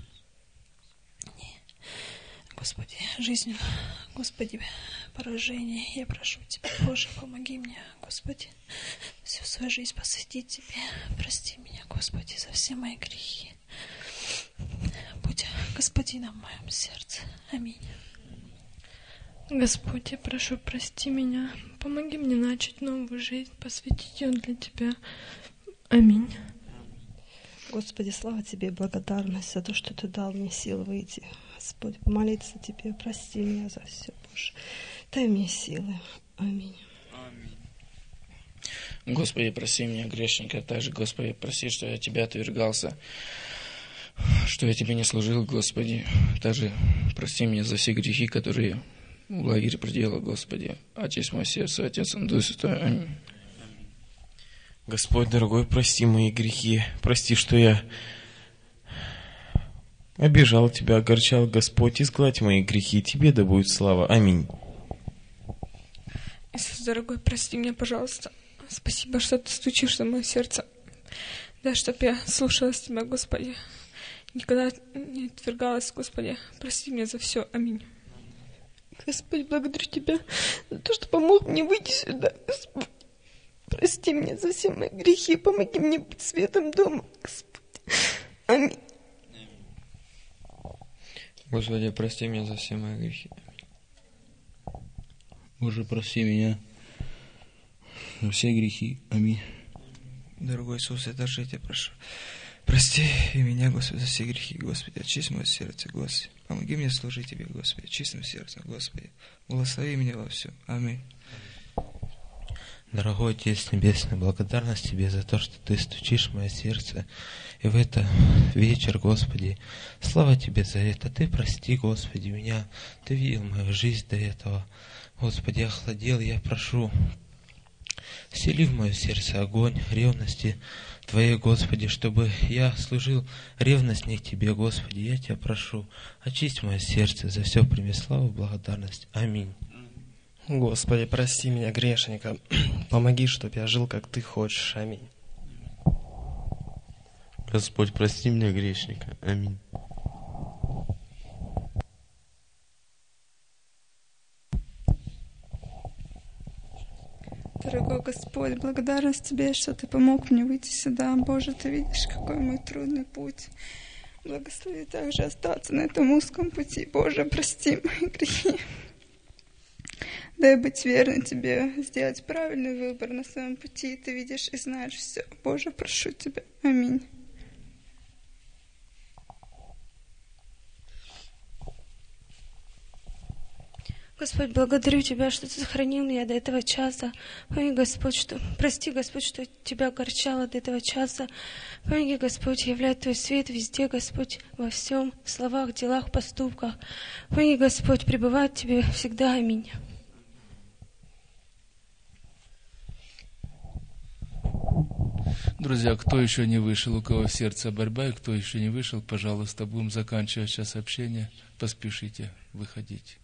Господи, жизнью, Господи, поражение. Я прошу Тебя, Боже, помоги мне, Господи, всю свою жизнь посвятить Тебе. Прости меня, Господи, за все мои грехи. Будь Господином в моем сердце. Аминь. Господь, я прошу, прости меня. Помоги мне начать новую жизнь, посвятить ее для Тебя. Аминь. Господи, слава Тебе и благодарность за то, что Ты дал мне силы выйти. Господь, помолиться Тебе, прости меня за все, Боже. Дай мне силы. Аминь. Господи, прости меня, грешника, также, Господи, прости, что я Тебя отвергался, что я Тебе не служил, Господи. Также прости меня за все грехи, которые в лагере проделал, Господи. Очисть мое сердце, Отец, и Дух Святой. Аминь. Господь, дорогой, прости мои грехи. Прости, что я обижал Тебя, огорчал, Господь. Изгладь мои грехи. Тебе да будет слава. Аминь. Иисус, дорогой, прости меня, пожалуйста. Спасибо, что Ты стучишься в мое сердце. Да, чтоб я слушалась Тебя, Господи. Никогда не отвергалась, Господи. Прости меня за все. Аминь. Господь, благодарю Тебя за то, что помог мне выйти сюда, Господь. Прости меня за все мои грехи, помоги мне быть светом дома, Господь. Аминь. Господи, прости меня за все мои грехи. Боже, прости меня за все грехи. Аминь. Дорогой Иисус, я даже Тебя прошу. Прости и меня, Господи, за все грехи, Господи. Очисть мое сердце, Господи. Помоги мне служить Тебе, Господи, чистым сердцем, Господи. Благослови меня во всем. Аминь. Дорогой Отец Небесный, благодарность Тебе за то, что Ты стучишь в мое сердце. И в это вечер, Господи, слава Тебе за это. Ты прости, Господи, меня. Ты видел мою жизнь до этого. Господи, я охладел, я прошу, всели в мое сердце огонь ревности Твоей, Господи, чтобы я служил ревностней к Тебе, Господи. Я Тебя прошу, очисть мое сердце, за все прими славу и благодарность. Аминь. Господи, прости меня, грешника. Помоги, чтобы я жил, как Ты хочешь. Аминь. Господь, прости меня, грешника. Аминь. Дорогой Господь, благодарность Тебе, что Ты помог мне выйти сюда. Боже, Ты видишь, какой мой трудный путь. Благослови также остаться на этом узком пути. Боже, прости мои грехи. Дай быть верной Тебе, сделать правильный выбор на своем пути. Ты видишь и знаешь все. Боже, прошу Тебя. Аминь. Господь, благодарю Тебя, что Ты сохранил меня до этого часа. Помоги, Господь, что... Прости, Господь, что Тебя огорчало до этого часа. Помоги, Господь, являть Твой свет везде, Господь, во всем, в словах, делах, поступках. Помоги, Господь, пребывать Тебе всегда. Аминь. Друзья, кто еще не вышел, у кого в сердце борьба, и кто еще не вышел, пожалуйста, будем заканчивать сейчас общение. Поспешите выходить.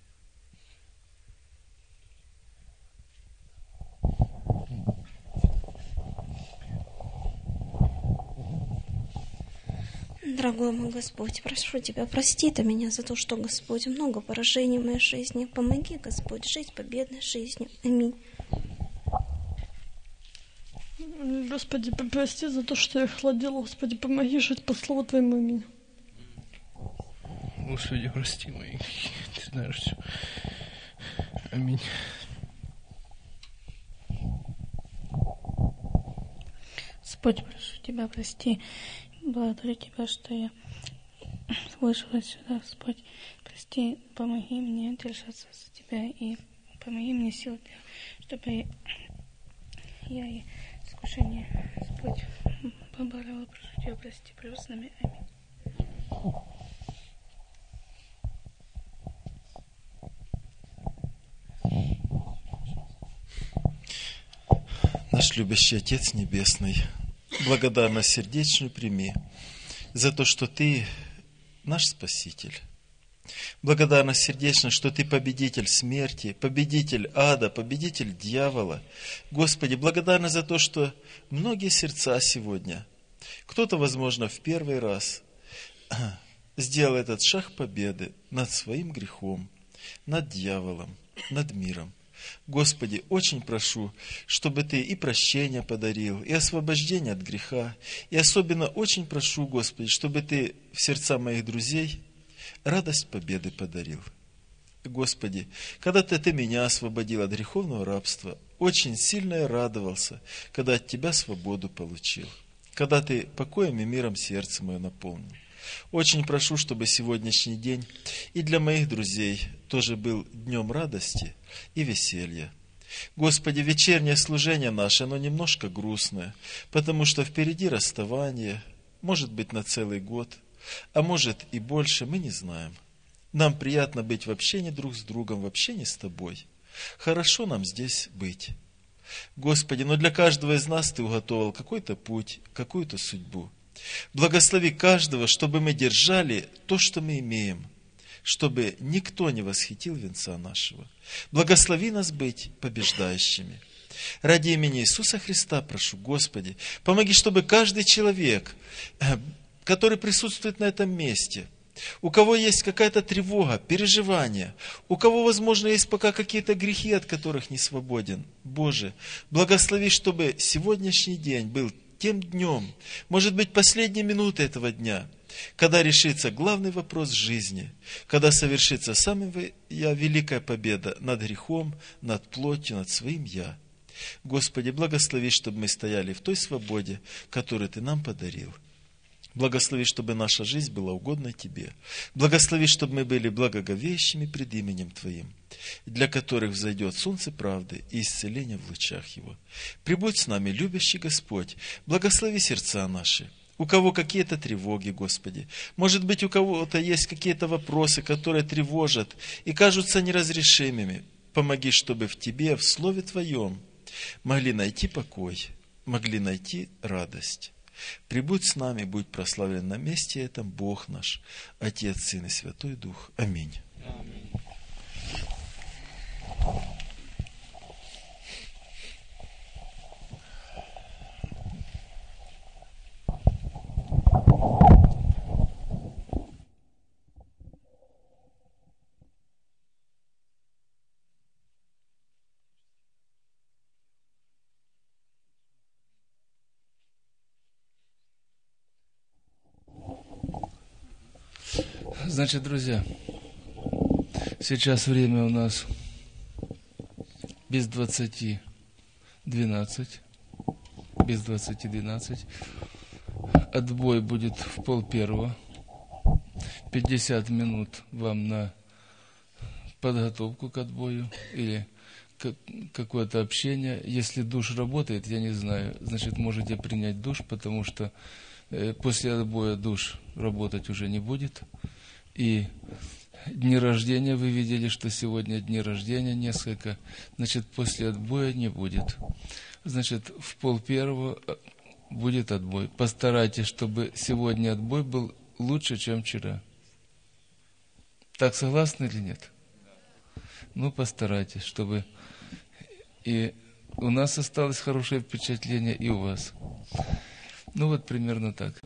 Дорогой мой Господь, прошу Тебя, прости Ты меня за то, что, Господь, много поражений в моей жизни. Помоги, Господь, жить победной жизнью. Аминь. Господи, прости за то, что я охладела. Господи, помоги жить по слову Твоему. Аминь. Господи, прости мои грехи. Ты знаешь все. Аминь. Господь, прошу Тебя, прости. Благодарю Тебя, что я вышла сюда, Господь. Прости, помоги мне держаться за Тебя и помоги мне сил, чтобы я и искушение, Господь, поборола. Прошу Тебя, прости, прошу с нами. Аминь. Наш любящий Отец Небесный, благодарность сердечную прими за то, что Ты наш Спаситель. Благодарность сердечная, что Ты победитель смерти, победитель ада, победитель дьявола. Господи, благодарность за то, что многие сердца сегодня, кто-то, возможно, в первый раз сделал этот шаг победы над своим грехом, над дьяволом, над миром. Господи, очень прошу, чтобы Ты и прощение подарил, и освобождение от греха. И особенно очень прошу, Господи, чтобы Ты в сердца моих друзей радость победы подарил. Господи, когда-то Ты меня освободил от греховного рабства, очень сильно я радовался, когда от Тебя свободу получил, когда Ты покоем и миром сердце мое наполнил. Очень прошу, чтобы сегодняшний день и для моих друзей тоже был днем радости и веселья. Господи, вечернее служение наше, оно немножко грустное, потому что впереди расставание, может быть, на целый год, а может и больше, мы не знаем. Нам приятно быть в общении друг с другом, в общении с Тобой. Хорошо нам здесь быть. Господи, но для каждого из нас Ты уготовил какой-то путь, какую-то судьбу. Благослови каждого, чтобы мы держали то, что мы имеем, чтобы никто не восхитил венца нашего. Благослови нас быть побеждающими. Ради имени Иисуса Христа прошу, Господи, помоги, чтобы каждый человек, который присутствует на этом месте, у кого есть какая-то тревога, переживание, у кого, возможно, есть пока какие-то грехи, от которых не свободен, Боже, благослови, чтобы сегодняшний день был тем днем, может быть, последние минуты этого дня, когда решится главный вопрос жизни, когда совершится самая великая победа над грехом, над плотью, над своим «я». Господи, благослови, чтобы мы стояли в той свободе, которую Ты нам подарил. Благослови, чтобы наша жизнь была угодна Тебе. Благослови, чтобы мы были благоговеющими пред именем Твоим, для которых взойдет солнце правды и исцеление в лучах Его. Прибудь с нами, любящий Господь, благослови сердца наши. У кого какие-то тревоги, Господи. Может быть, у кого-то есть какие-то вопросы, которые тревожат и кажутся неразрешимыми. Помоги, чтобы в Тебе, в Слове Твоем, могли найти покой, могли найти радость. Прибудь с нами, будь прославлен на месте этом Бог наш, Отец, Сын и Святой Дух. Аминь. Значит, друзья, сейчас время у нас без двадцати двенадцать. Без двадцати двенадцать. Отбой будет в пол первого. пятьдесят минут вам на подготовку к отбою или какое-то общение. Если душ работает, я не знаю, значит, можете принять душ, потому что э, после отбоя душ работать уже не будет. И дни рождения, вы видели, что сегодня дни рождения несколько, значит, после отбоя не будет. Значит, в пол первого будет отбой. Постарайтесь, чтобы сегодня отбой был лучше, чем вчера. Так согласны или нет? Ну, постарайтесь, чтобы и у нас осталось хорошее впечатление, и у вас. Ну, вот примерно так.